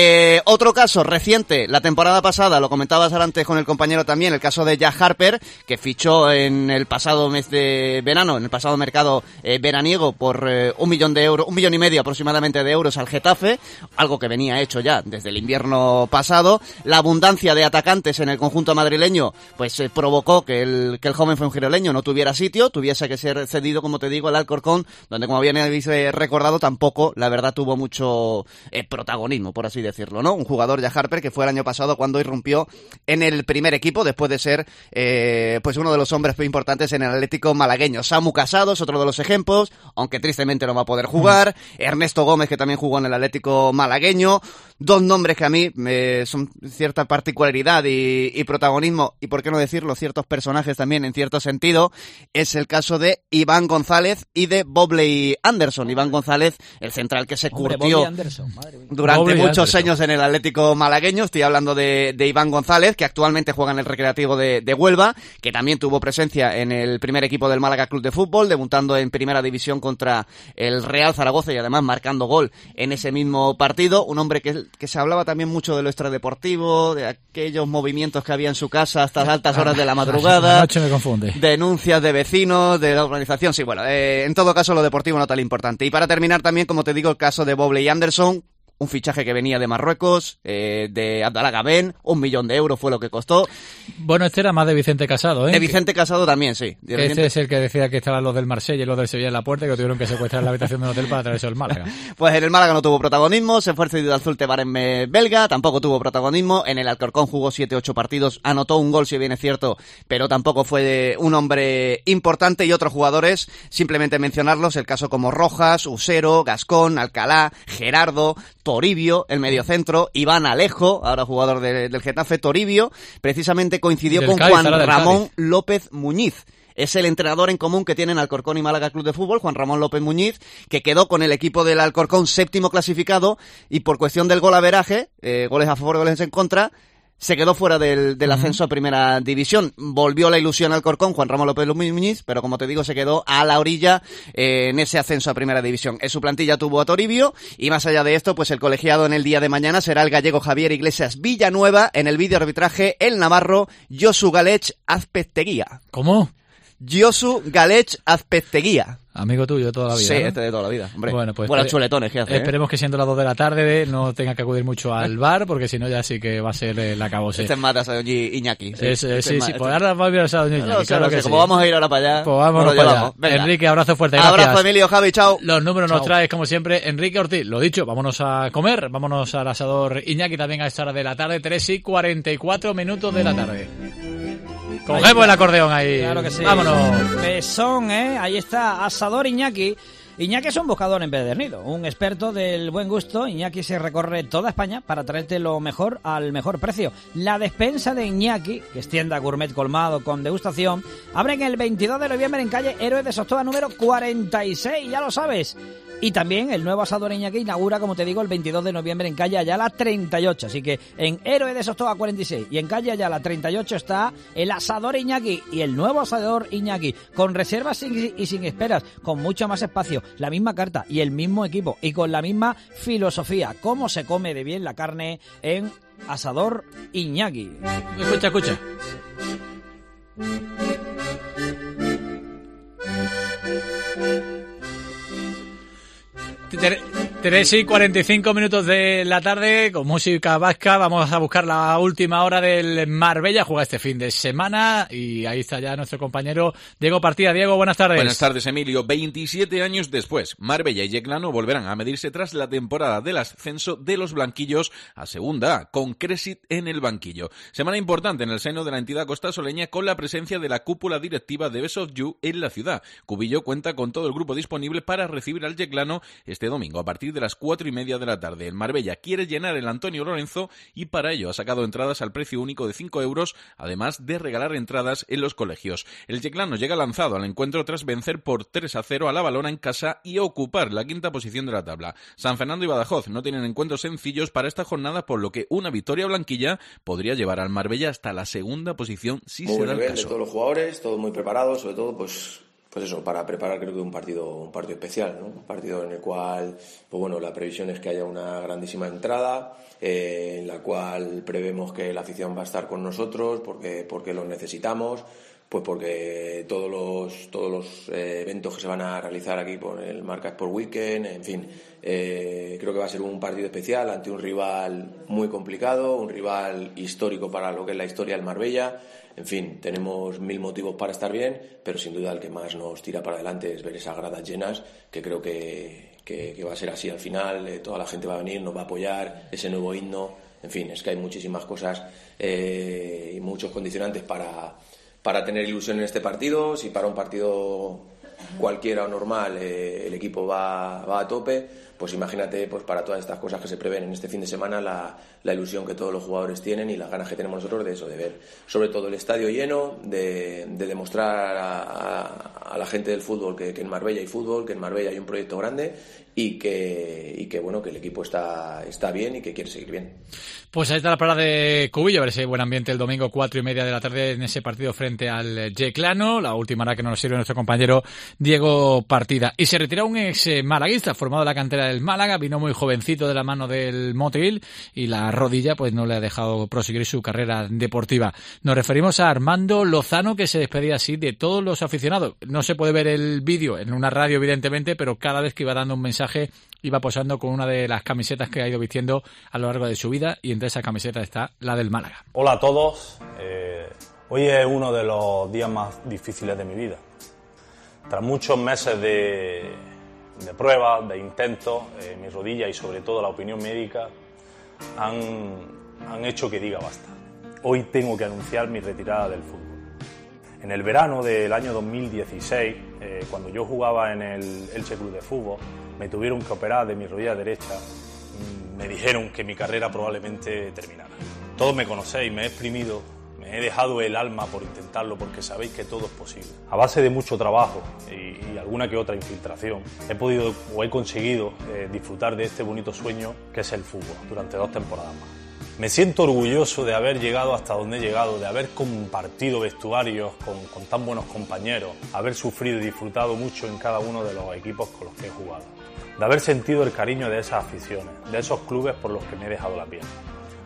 Otro caso reciente, la temporada pasada, lo comentabas antes con el compañero también, el caso de Jack Harper, que fichó en el pasado mes de verano, en el pasado mercado veraniego, por 1 millón de euros, 1,5 millones aproximadamente de euros al Getafe, algo que venía hecho ya desde el invierno pasado. La abundancia de atacantes en el conjunto madrileño pues provocó que el joven fuengiroleño no tuviera sitio, tuviese que ser cedido, como te digo, al Alcorcón, donde, como bien habéis recordado, tampoco, la verdad, tuvo mucho protagonismo, por así decirlo, ¿no? Un jugador, Jack Harper, que fue el año pasado cuando irrumpió en el primer equipo después de ser pues uno de los hombres importantes en el Atlético malagueño. Samu Casados, otro de los ejemplos, aunque tristemente no va a poder jugar. Ernesto Gómez, que también jugó en el Atlético malagueño. Dos nombres que a mí son cierta particularidad y protagonismo, y por qué no decirlo, ciertos personajes también en cierto sentido. Es el caso de Iván González y de Bobley Anderson. Iván González, el central que se curtió durante muchos años en el Atlético malagueño. Estoy hablando de Iván González, que actualmente juega en el Recreativo de Huelva, que también tuvo presencia en el primer equipo del Málaga Club de Fútbol, debutando en primera división contra el Real Zaragoza y además marcando gol en ese mismo partido. Un hombre que se hablaba también mucho de lo extradeportivo, de aquellos movimientos que había en su casa hasta las altas horas de la madrugada. La noche me confunde. Denuncias de vecinos, de la organización. Sí, bueno, en todo caso lo deportivo no tan importante. Y para terminar también, como te digo, el caso de Bobley Anderson, un fichaje que venía de Marruecos, de Abdalá Gabén, 1 millón de euros fue lo que costó. Bueno, este era más de Vicente Casado, ¿eh? De Vicente Casado también, sí. Este es el que decía que estaban los del Marsella y los del Sevilla en la puerta, que tuvieron que secuestrar la habitación de un hotel para traerse al Málaga. Pues en el Málaga no tuvo protagonismo, se fue cedido al Zulte Barem belga, tampoco tuvo protagonismo. En el Alcorcón jugó 7-8 partidos, anotó un gol, si bien es cierto, pero tampoco fue un hombre importante. Y otros jugadores, simplemente mencionarlos, el caso como Rojas, Usero, Gascón, Alcalá, Gerardo, Toribio, el mediocentro, Iván Alejo, ahora jugador del Getafe. Toribio precisamente coincidió con Juan Ramón López Muñiz. Es el entrenador en común que tienen Alcorcón y Málaga Club de Fútbol, Juan Ramón López Muñiz, que quedó con el equipo del Alcorcón séptimo clasificado y por cuestión del golaveraje, goles a favor, goles en contra, se quedó fuera del ascenso a primera división. Volvió la ilusión al Alcorcón, Juan Ramón López Muñiz, pero como te digo, se quedó a la orilla en ese ascenso a primera división. En su plantilla tuvo a Toribio, y más allá de esto, pues el colegiado en el día de mañana será el gallego Javier Iglesias Villanueva, en el vídeo arbitraje el navarro Josu Galech Azpesteguía. ¿Cómo? Josu Galech Azpesteguía. Amigo tuyo de toda la vida, Sí, ¿no? este de toda la vida, hombre. Bueno, pues buenos chuletones que hace. Esperemos que siendo las 2 de la tarde no tenga que acudir mucho al bar, porque si no ya sí que va a ser el acabose. Este es Matas a Doña Iñaki. Sí, pues ahora vamos a ir a Doña Iñaki, claro que sí. Como vamos a ir ahora para allá, pues vámonos para allá. Enrique, abrazo fuerte, gracias. Abrazo, Emilio, Javi, chao. Los números nos traes, como siempre, Enrique Ortiz. Lo dicho, vámonos a comer, vámonos al asador Iñaki también a esta hora de la tarde, 3:44 de la tarde. Cogemos el acordeón ahí. Claro que sí. Vámonos. Besón, ahí está, asador Iñaki. Iñaki es un buscador empedernido, un experto del buen gusto. Iñaki se recorre toda España para traerte lo mejor al mejor precio. La despensa de Iñaki, que es tienda gourmet colmado con degustación, abren el 22 de noviembre en calle Héroes de Sostoa número 46, ya lo sabes. Y también el nuevo asador Iñaki inaugura, como te digo, el 22 de noviembre en calle Ayala 38. Así que en Héroes de Sostoa 46 y en calle Ayala 38 está el asador Iñaki y el nuevo asador Iñaki, con reservas y sin esperas, con mucho más espacio, la misma carta y el mismo equipo y con la misma filosofía. Cómo se come de bien la carne en asador Iñaki. Escucha. 3:45 de la tarde, con música vasca. Vamos a buscar la última hora del Marbella. Juega este fin de semana y ahí está ya nuestro compañero Diego Partida. Diego, buenas tardes. Buenas tardes, Emilio. 27 años después, Marbella y Yeclano volverán a medirse tras la temporada del ascenso de los blanquillos a Segunda A, con Cresit en el banquillo. Semana importante en el seno de la entidad costasoleña, con la presencia de la cúpula directiva de Best of You en la ciudad. Cubillo cuenta con todo el grupo disponible para recibir al Yeclano este domingo a partir de las 4:30 de la tarde. El Marbella quiere llenar el Antonio Lorenzo y para ello ha sacado entradas al precio único de 5 euros, además de regalar entradas en los colegios. El Yeclano llega lanzado al encuentro tras vencer por 3-0 a la Valona en casa y ocupar la quinta posición de la tabla. San Fernando y Badajoz no tienen encuentros sencillos para esta jornada, por lo que una victoria blanquilla podría llevar al Marbella hasta la segunda posición si se da el caso. De todos los jugadores, todos muy preparados, sobre todo pues eso, para preparar creo que un partido especial, ¿no? Un partido en el cual, pues bueno, la previsión es que haya una grandísima entrada, en la cual prevemos que la afición va a estar con nosotros porque lo necesitamos, pues porque todos los eventos que se van a realizar aquí por el Marca Sport Weekend, en fin, creo que va a ser un partido especial ante un rival muy complicado, un rival histórico para lo que es la historia del Marbella. En fin, tenemos 1000 motivos para estar bien, pero sin duda el que más nos tira para adelante es ver esas gradas llenas, que creo que va a ser así al final. Toda la gente va a venir, nos va a apoyar, ese nuevo himno. En fin, es que hay muchísimas cosas y muchos condicionantes para tener ilusión en este partido. Si para un partido cualquiera o normal el equipo va a tope, pues imagínate, pues para todas estas cosas que se prevén en este fin de semana, la ilusión que todos los jugadores tienen y las ganas que tenemos nosotros de eso, de ver sobre todo el estadio lleno, de demostrar a la gente del fútbol que en Marbella hay fútbol, que en Marbella hay un proyecto grande y que bueno, que el equipo está bien y que quiere seguir bien. Pues ahí está la parada de Cubillo, a ver si hay buen ambiente el domingo 4:30 de la tarde en ese partido frente al Yeclano. La última hora que nos sirve nuestro compañero Diego Partida. Y se retira un ex malaguista formado en la cantera del Málaga, vino muy jovencito de la mano del Motril y la rodilla pues no le ha dejado proseguir su carrera deportiva. Nos referimos a Armando Lozano, que se despedía así de todos los aficionados. No se puede ver el vídeo en una radio evidentemente, pero cada vez que iba dando un mensaje iba posando con una de las camisetas que ha ido vistiendo a lo largo de su vida, y entre esas camisetas está la del Málaga. Hola a todos, hoy es uno de los días más difíciles de mi vida. Tras muchos meses de pruebas, de intentos, mi rodilla y sobre todo la opinión médica han hecho que diga basta. Hoy tengo que anunciar mi retirada del fútbol. En el verano del año 2016, cuando yo jugaba en el Elche Club de Fútbol, me tuvieron que operar de mi rodilla derecha. Me dijeron que mi carrera probablemente terminara. Todos me conocéis, me he exprimido, me he dejado el alma por intentarlo, porque sabéis que todo es posible. A base de mucho trabajo y alguna que otra infiltración, he conseguido disfrutar de este bonito sueño que es el fútbol durante 2 temporadas más. Me siento orgulloso de haber llegado hasta donde he llegado, de haber compartido vestuarios con tan buenos compañeros, haber sufrido y disfrutado mucho en cada uno de los equipos con los que he jugado, de haber sentido el cariño de esas aficiones, de esos clubes por los que me he dejado la piel.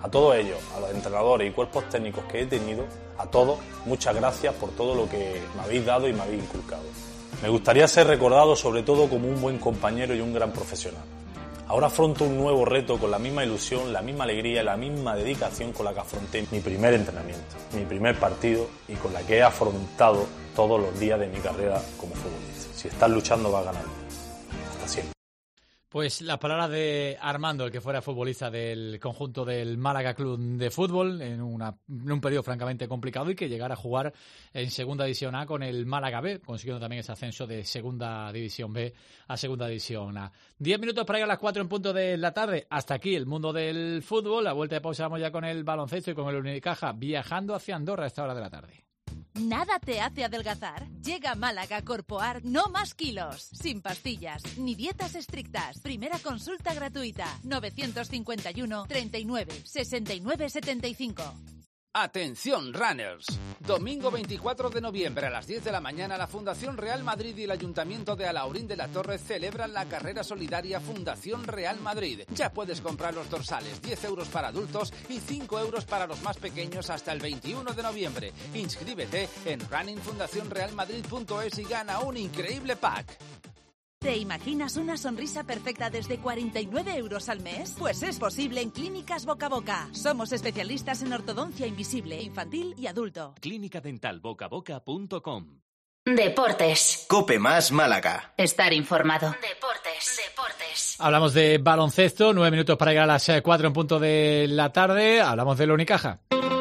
A todos ellos, a los entrenadores y cuerpos técnicos que he tenido, a todos, muchas gracias por todo lo que me habéis dado y me habéis inculcado. Me gustaría ser recordado sobre todo como un buen compañero y un gran profesional. Ahora afronto un nuevo reto con la misma ilusión, la misma alegría y la misma dedicación con la que afronté mi primer entrenamiento, mi primer partido y con la que he afrontado todos los días de mi carrera como futbolista. Si estás luchando vas ganando. Hasta siempre. Pues las palabras de Armando, el que fuera futbolista del conjunto del Málaga Club de Fútbol, en un periodo francamente complicado y que llegara a jugar en Segunda División A con el Málaga B, consiguiendo también ese ascenso de Segunda División B a Segunda División A. 10 minutos para llegar a las 4 en punto de la tarde. Hasta aquí el mundo del fútbol. A vuelta de pausa vamos ya con el baloncesto y con el Unicaja, viajando hacia Andorra a esta hora de la tarde. ¿Nada te hace adelgazar? Llega a Málaga Corpoart No Más Kilos. Sin pastillas ni dietas estrictas. Primera consulta gratuita. 951 39 69 75. Atención runners. Domingo 24 de noviembre a las 10 de la mañana la Fundación Real Madrid y el Ayuntamiento de Alhaurín de la Torre celebran la carrera solidaria Fundación Real Madrid. Ya puedes comprar los dorsales, 10 euros para adultos y 5 euros para los más pequeños hasta el 21 de noviembre. Inscríbete en runningfundacionrealmadrid.es y gana un increíble pack. ¿Te imaginas una sonrisa perfecta desde 49 euros al mes? Pues es posible en Clínicas Boca a Boca. Somos especialistas en ortodoncia invisible, infantil y adulto. Clínicadentalbocaboca.com. Deportes. Cope Más Málaga. Estar informado. Deportes. Hablamos de baloncesto, 9 minutos para llegar a las 4 en punto de la tarde. Hablamos del Unicaja.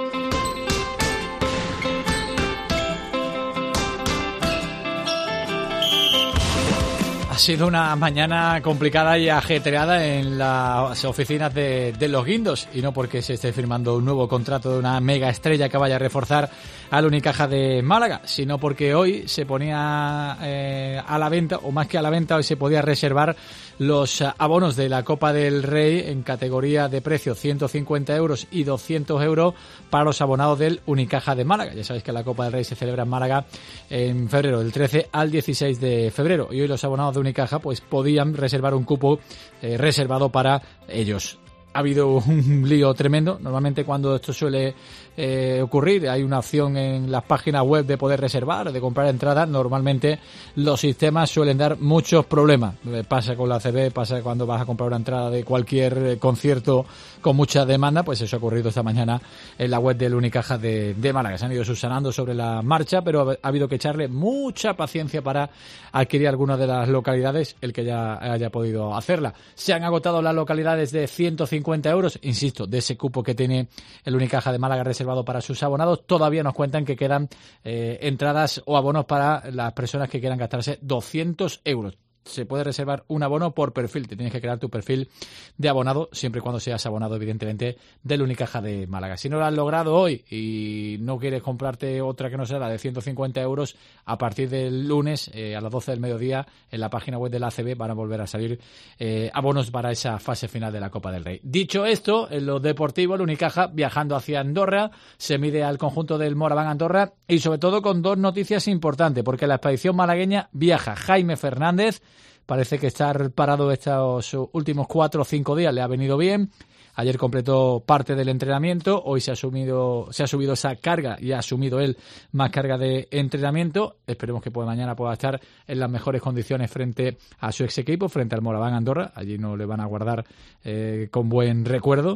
Ha sido una mañana complicada y ajetreada en las oficinas de los Guindos, y no porque se esté firmando un nuevo contrato de una mega estrella que vaya a reforzar al Unicaja de Málaga, sino porque hoy se ponía a la venta, o más que a la venta, hoy se podía reservar los abonos de la Copa del Rey en categoría de precio 150 euros y 200 euros para los abonados del Unicaja de Málaga. Ya sabéis que la Copa del Rey se celebra en Málaga en febrero, del 13 al 16 de febrero, y hoy los abonados de Unicaja pues podían reservar un cupo reservado para ellos. Ha habido un lío tremendo. Normalmente cuando esto suele ocurrir, hay una opción en las páginas web de poder reservar, de comprar entradas. Normalmente los sistemas suelen dar muchos problemas. Pasa con la ACB, pasa cuando vas a comprar una entrada de cualquier concierto con mucha demanda. Pues eso ha ocurrido esta mañana en la web del Unicaja de Málaga. Se han ido subsanando sobre la marcha, pero ha habido que echarle mucha paciencia para adquirir algunas de las localidades, el que ya haya podido hacerla. Se han agotado las localidades de 150 euros, insisto, de ese cupo que tiene el Unicaja de Málaga reservado para sus abonados. Todavía nos cuentan que quedan entradas o abonos para las personas que quieran gastarse 200 euros. Se puede reservar un abono por perfil. Te tienes que crear tu perfil de abonado, siempre y cuando seas abonado, evidentemente, del Unicaja de Málaga. Si no lo has logrado hoy y no quieres comprarte otra que no sea la de 150 euros, a partir del lunes a las 12 del mediodía en la página web de la ACB van a volver a salir abonos para esa fase final de la Copa del Rey. Dicho esto, en lo deportivo, el Unicaja viajando hacia Andorra se mide al conjunto del Moraván Andorra, y sobre todo con dos noticias importantes, porque la expedición malagueña viaja Jaime Fernández. Parece que estar parado estos últimos 4 o 5 días le ha venido bien. Ayer completó parte del entrenamiento, hoy se ha subido esa carga y ha asumido él más carga de entrenamiento. Esperemos que mañana pueda estar en las mejores condiciones frente a su ex equipo, frente al Moraván Andorra. Allí no le van a guardar con buen recuerdo.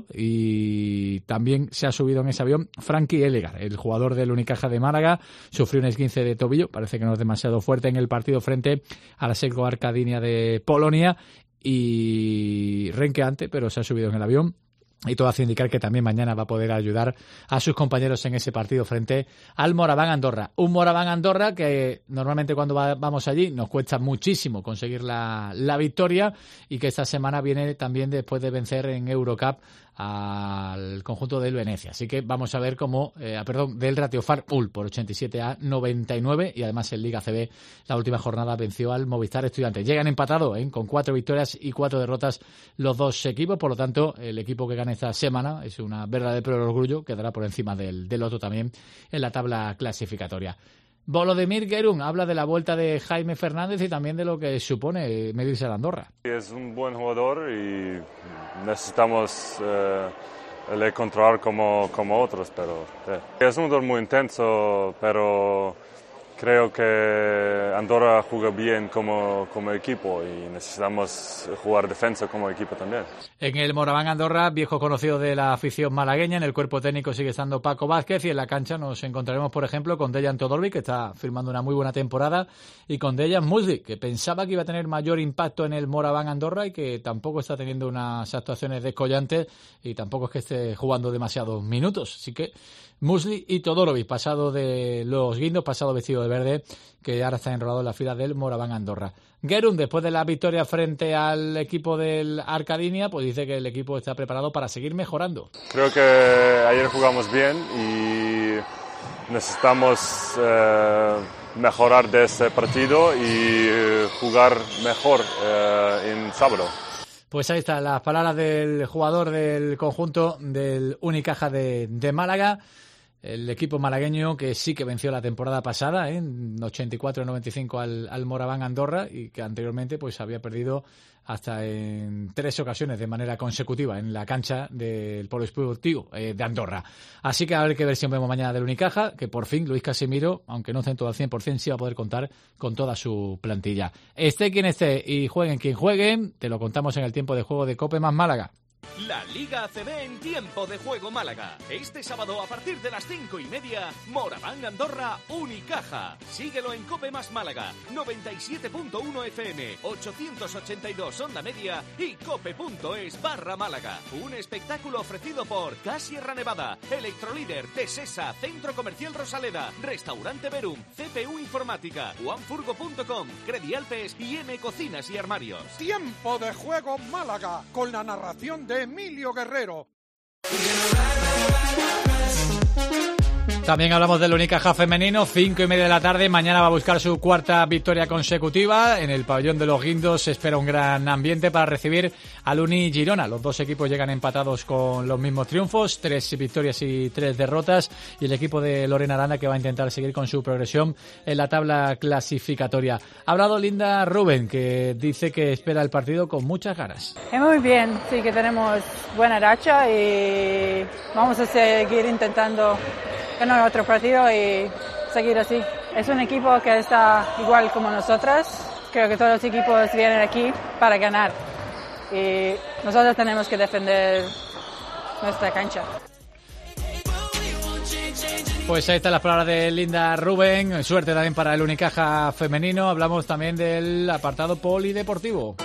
Y también se ha subido en ese avión Frankie Elegar, el jugador del Unicaja de Málaga. Sufrió un esguince de tobillo, parece que no es demasiado fuerte, en el partido frente a la Selko Arkadynia de Polonia, y renqueante, pero se ha subido en el avión. Y todo hace indicar que también mañana va a poder ayudar a sus compañeros en ese partido frente al Moraván Andorra. Un Moraván Andorra que normalmente cuando vamos allí nos cuesta muchísimo conseguir la victoria, y que esta semana viene también después de vencer en Eurocup al conjunto del Venecia. Así que vamos a ver cómo, del Ratiofar Ulm por 87-99, y además en Liga CB la última jornada venció al Movistar Estudiantes. Llegan empatados con 4 victorias y 4 derrotas los dos equipos, por lo tanto el equipo que gane esta semana es una verdadero orgullo, quedará por encima del otro también en la tabla clasificatoria. Volodymyr Gerun habla de la vuelta de Jaime Fernández y también de lo que supone medirse a Andorra. Es un buen jugador y necesitamos le controlar como otros, pero es un jugador muy intenso, pero creo que Andorra juega bien como equipo y necesitamos jugar defensa como equipo también. En el Moraván Andorra, viejo conocido de la afición malagueña, en el cuerpo técnico sigue estando Paco Vázquez y en la cancha nos encontraremos, por ejemplo, con Dejan Todorovic, que está firmando una muy buena temporada, y con Dejan Musli, que pensaba que iba a tener mayor impacto en el Moraván Andorra y que tampoco está teniendo unas actuaciones descollantes y tampoco es que esté jugando demasiados minutos. Así que Musli y Todorovic, pasado de los guindos, pasado vestido de verde, que ahora está enrolado en la fila del Moraván Andorra. Gerund, después de la victoria frente al equipo del Arcadinia, pues dice que el equipo está preparado para seguir mejorando. Creo que ayer jugamos bien y necesitamos mejorar de ese partido y jugar mejor en sábado. Pues ahí están las palabras del jugador del conjunto del Unicaja de Málaga. El equipo malagueño que sí que venció la temporada pasada, en 84-95 al Moraván Andorra, y que anteriormente pues había perdido hasta en 3 ocasiones de manera consecutiva en la cancha del Polideportivo de Andorra. Así que a ver qué versión vemos mañana del Unicaja, que por fin Luis Casimiro, aunque no esté en todo al 100%, sí va a poder contar con toda su plantilla. Esté quien esté y jueguen quien jueguen, te lo contamos en el tiempo de juego de COPE más Málaga. La Liga ACB en tiempo de juego Málaga. Este sábado a partir de las 5:30, Moraván Andorra Unicaja. Síguelo en COPE más Málaga, 97.1 FM, 882 onda media y cope.es/Málaga. Un espectáculo ofrecido por Gas Sierra Nevada, Electrolíder, Tesesa, Centro Comercial Rosaleda, Restaurante Verum, CPU Informática, OneFurgo.com, Credialpes y M Cocinas y Armarios. Tiempo de juego Málaga, con la narración de Emilio Guerrero. También hablamos del Unicaja femenino, 5:30 de la tarde. Mañana va a buscar su 4ª victoria consecutiva. En el pabellón de los Guindos se espera un gran ambiente para recibir al Uni Girona. Los dos equipos llegan empatados con los mismos triunfos, 3 victorias y 3 derrotas. Y el equipo de Lorena Arana, que va a intentar seguir con su progresión en la tabla clasificatoria. Ha hablado Linda Rubén, que dice que espera el partido con muchas ganas. Muy bien, sí que tenemos buena racha y vamos a seguir intentando ganar otro partido y seguir así. Es un equipo que está igual como nosotras. Creo que todos los equipos vienen aquí para ganar y nosotros tenemos que defender nuestra cancha. Pues ahí están las palabras de Linda Rubén. Suerte también para el Unicaja femenino. Hablamos también del apartado polideportivo.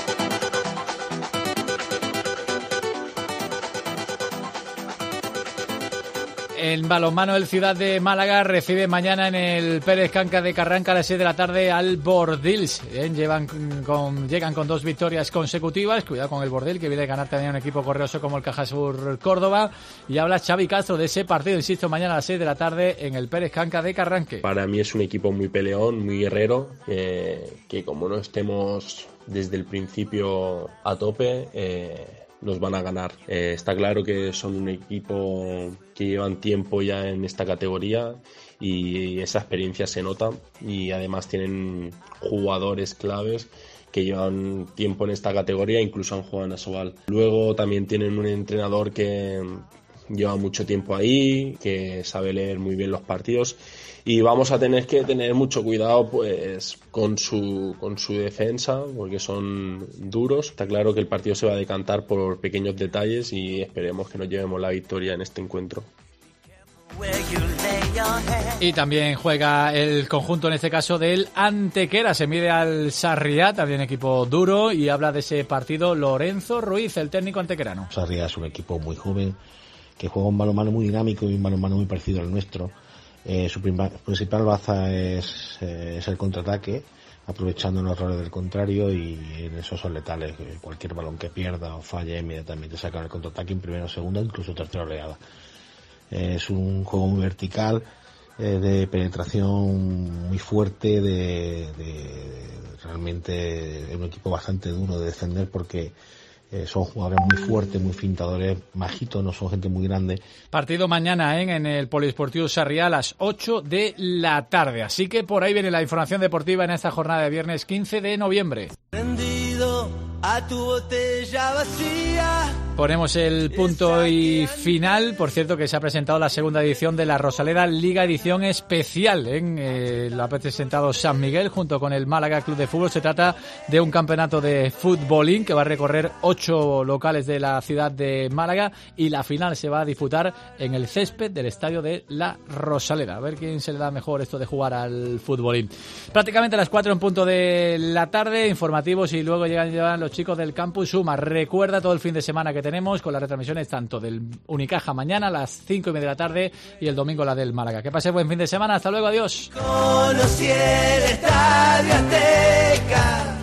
En balonmano, el Ciudad de Málaga recibe mañana en el Pérez Canca de Carranca a las 6 de la tarde al Bordils. Llegan con 2 victorias consecutivas. Cuidado con el Bordil, que viene de ganar también un equipo correoso como el Cajasur Córdoba. Y habla Xavi Castro de ese partido, insisto, mañana a las 6 de la tarde en el Pérez Canca de Carranque. Para mí es un equipo muy peleón, muy guerrero, que como no estemos desde el principio a tope, nos van a ganar. Está claro que son un equipo que llevan tiempo ya en esta categoría y esa experiencia se nota, y además tienen jugadores claves que llevan tiempo en esta categoría, incluso han jugado en Asobal. Luego también tienen un entrenador que lleva mucho tiempo ahí, que sabe leer muy bien los partidos, y vamos a tener que tener mucho cuidado pues con su defensa, porque son duros. Está claro que el partido se va a decantar por pequeños detalles y esperemos que nos llevemos la victoria en este encuentro. Y también juega el conjunto, en este caso, del Antequera. Se mide al Sarriá, también equipo duro, y habla de ese partido Lorenzo Ruiz, el técnico antequerano. Sarriá es un equipo muy joven, que juega un balonmano muy dinámico y un balonmano muy parecido al nuestro. Su principal baza es el contraataque, aprovechando los errores del contrario, y en eso son letales. Cualquier balón que pierda o falle, inmediatamente sacan el contraataque en primera o segunda, incluso tercera oleada. Es un juego muy vertical, de penetración muy fuerte, realmente un equipo bastante duro de defender, porque son jugadores muy fuertes, muy fintadores, majitos, no son gente muy grande. Partido mañana en el Polideportivo Sarriá a las 8 de la tarde. Así que por ahí viene la información deportiva en esta jornada de viernes 15 de noviembre. Rendido a tu botella vacía, ponemos el punto y final. Por cierto, que se ha presentado la segunda edición de la Rosaleda Liga Edición Especial. Lo ha presentado San Miguel junto con el Málaga Club de Fútbol. Se trata de un campeonato de futbolín que va a recorrer 8 locales de la ciudad de Málaga, y la final se va a disputar en el césped del estadio de la Rosaleda. A ver quién se le da mejor esto de jugar al futbolín. Prácticamente a las 4 en punto de la tarde, informativos, y luego llegan los chicos del Campus Suma. Recuerda todo el fin de semana que tenemos con las retransmisiones tanto del Unicaja mañana a las 5:30 de la tarde y el domingo la del Málaga. Que pase buen fin de semana. Hasta luego. Adiós. Conocí el Estadio Azteca.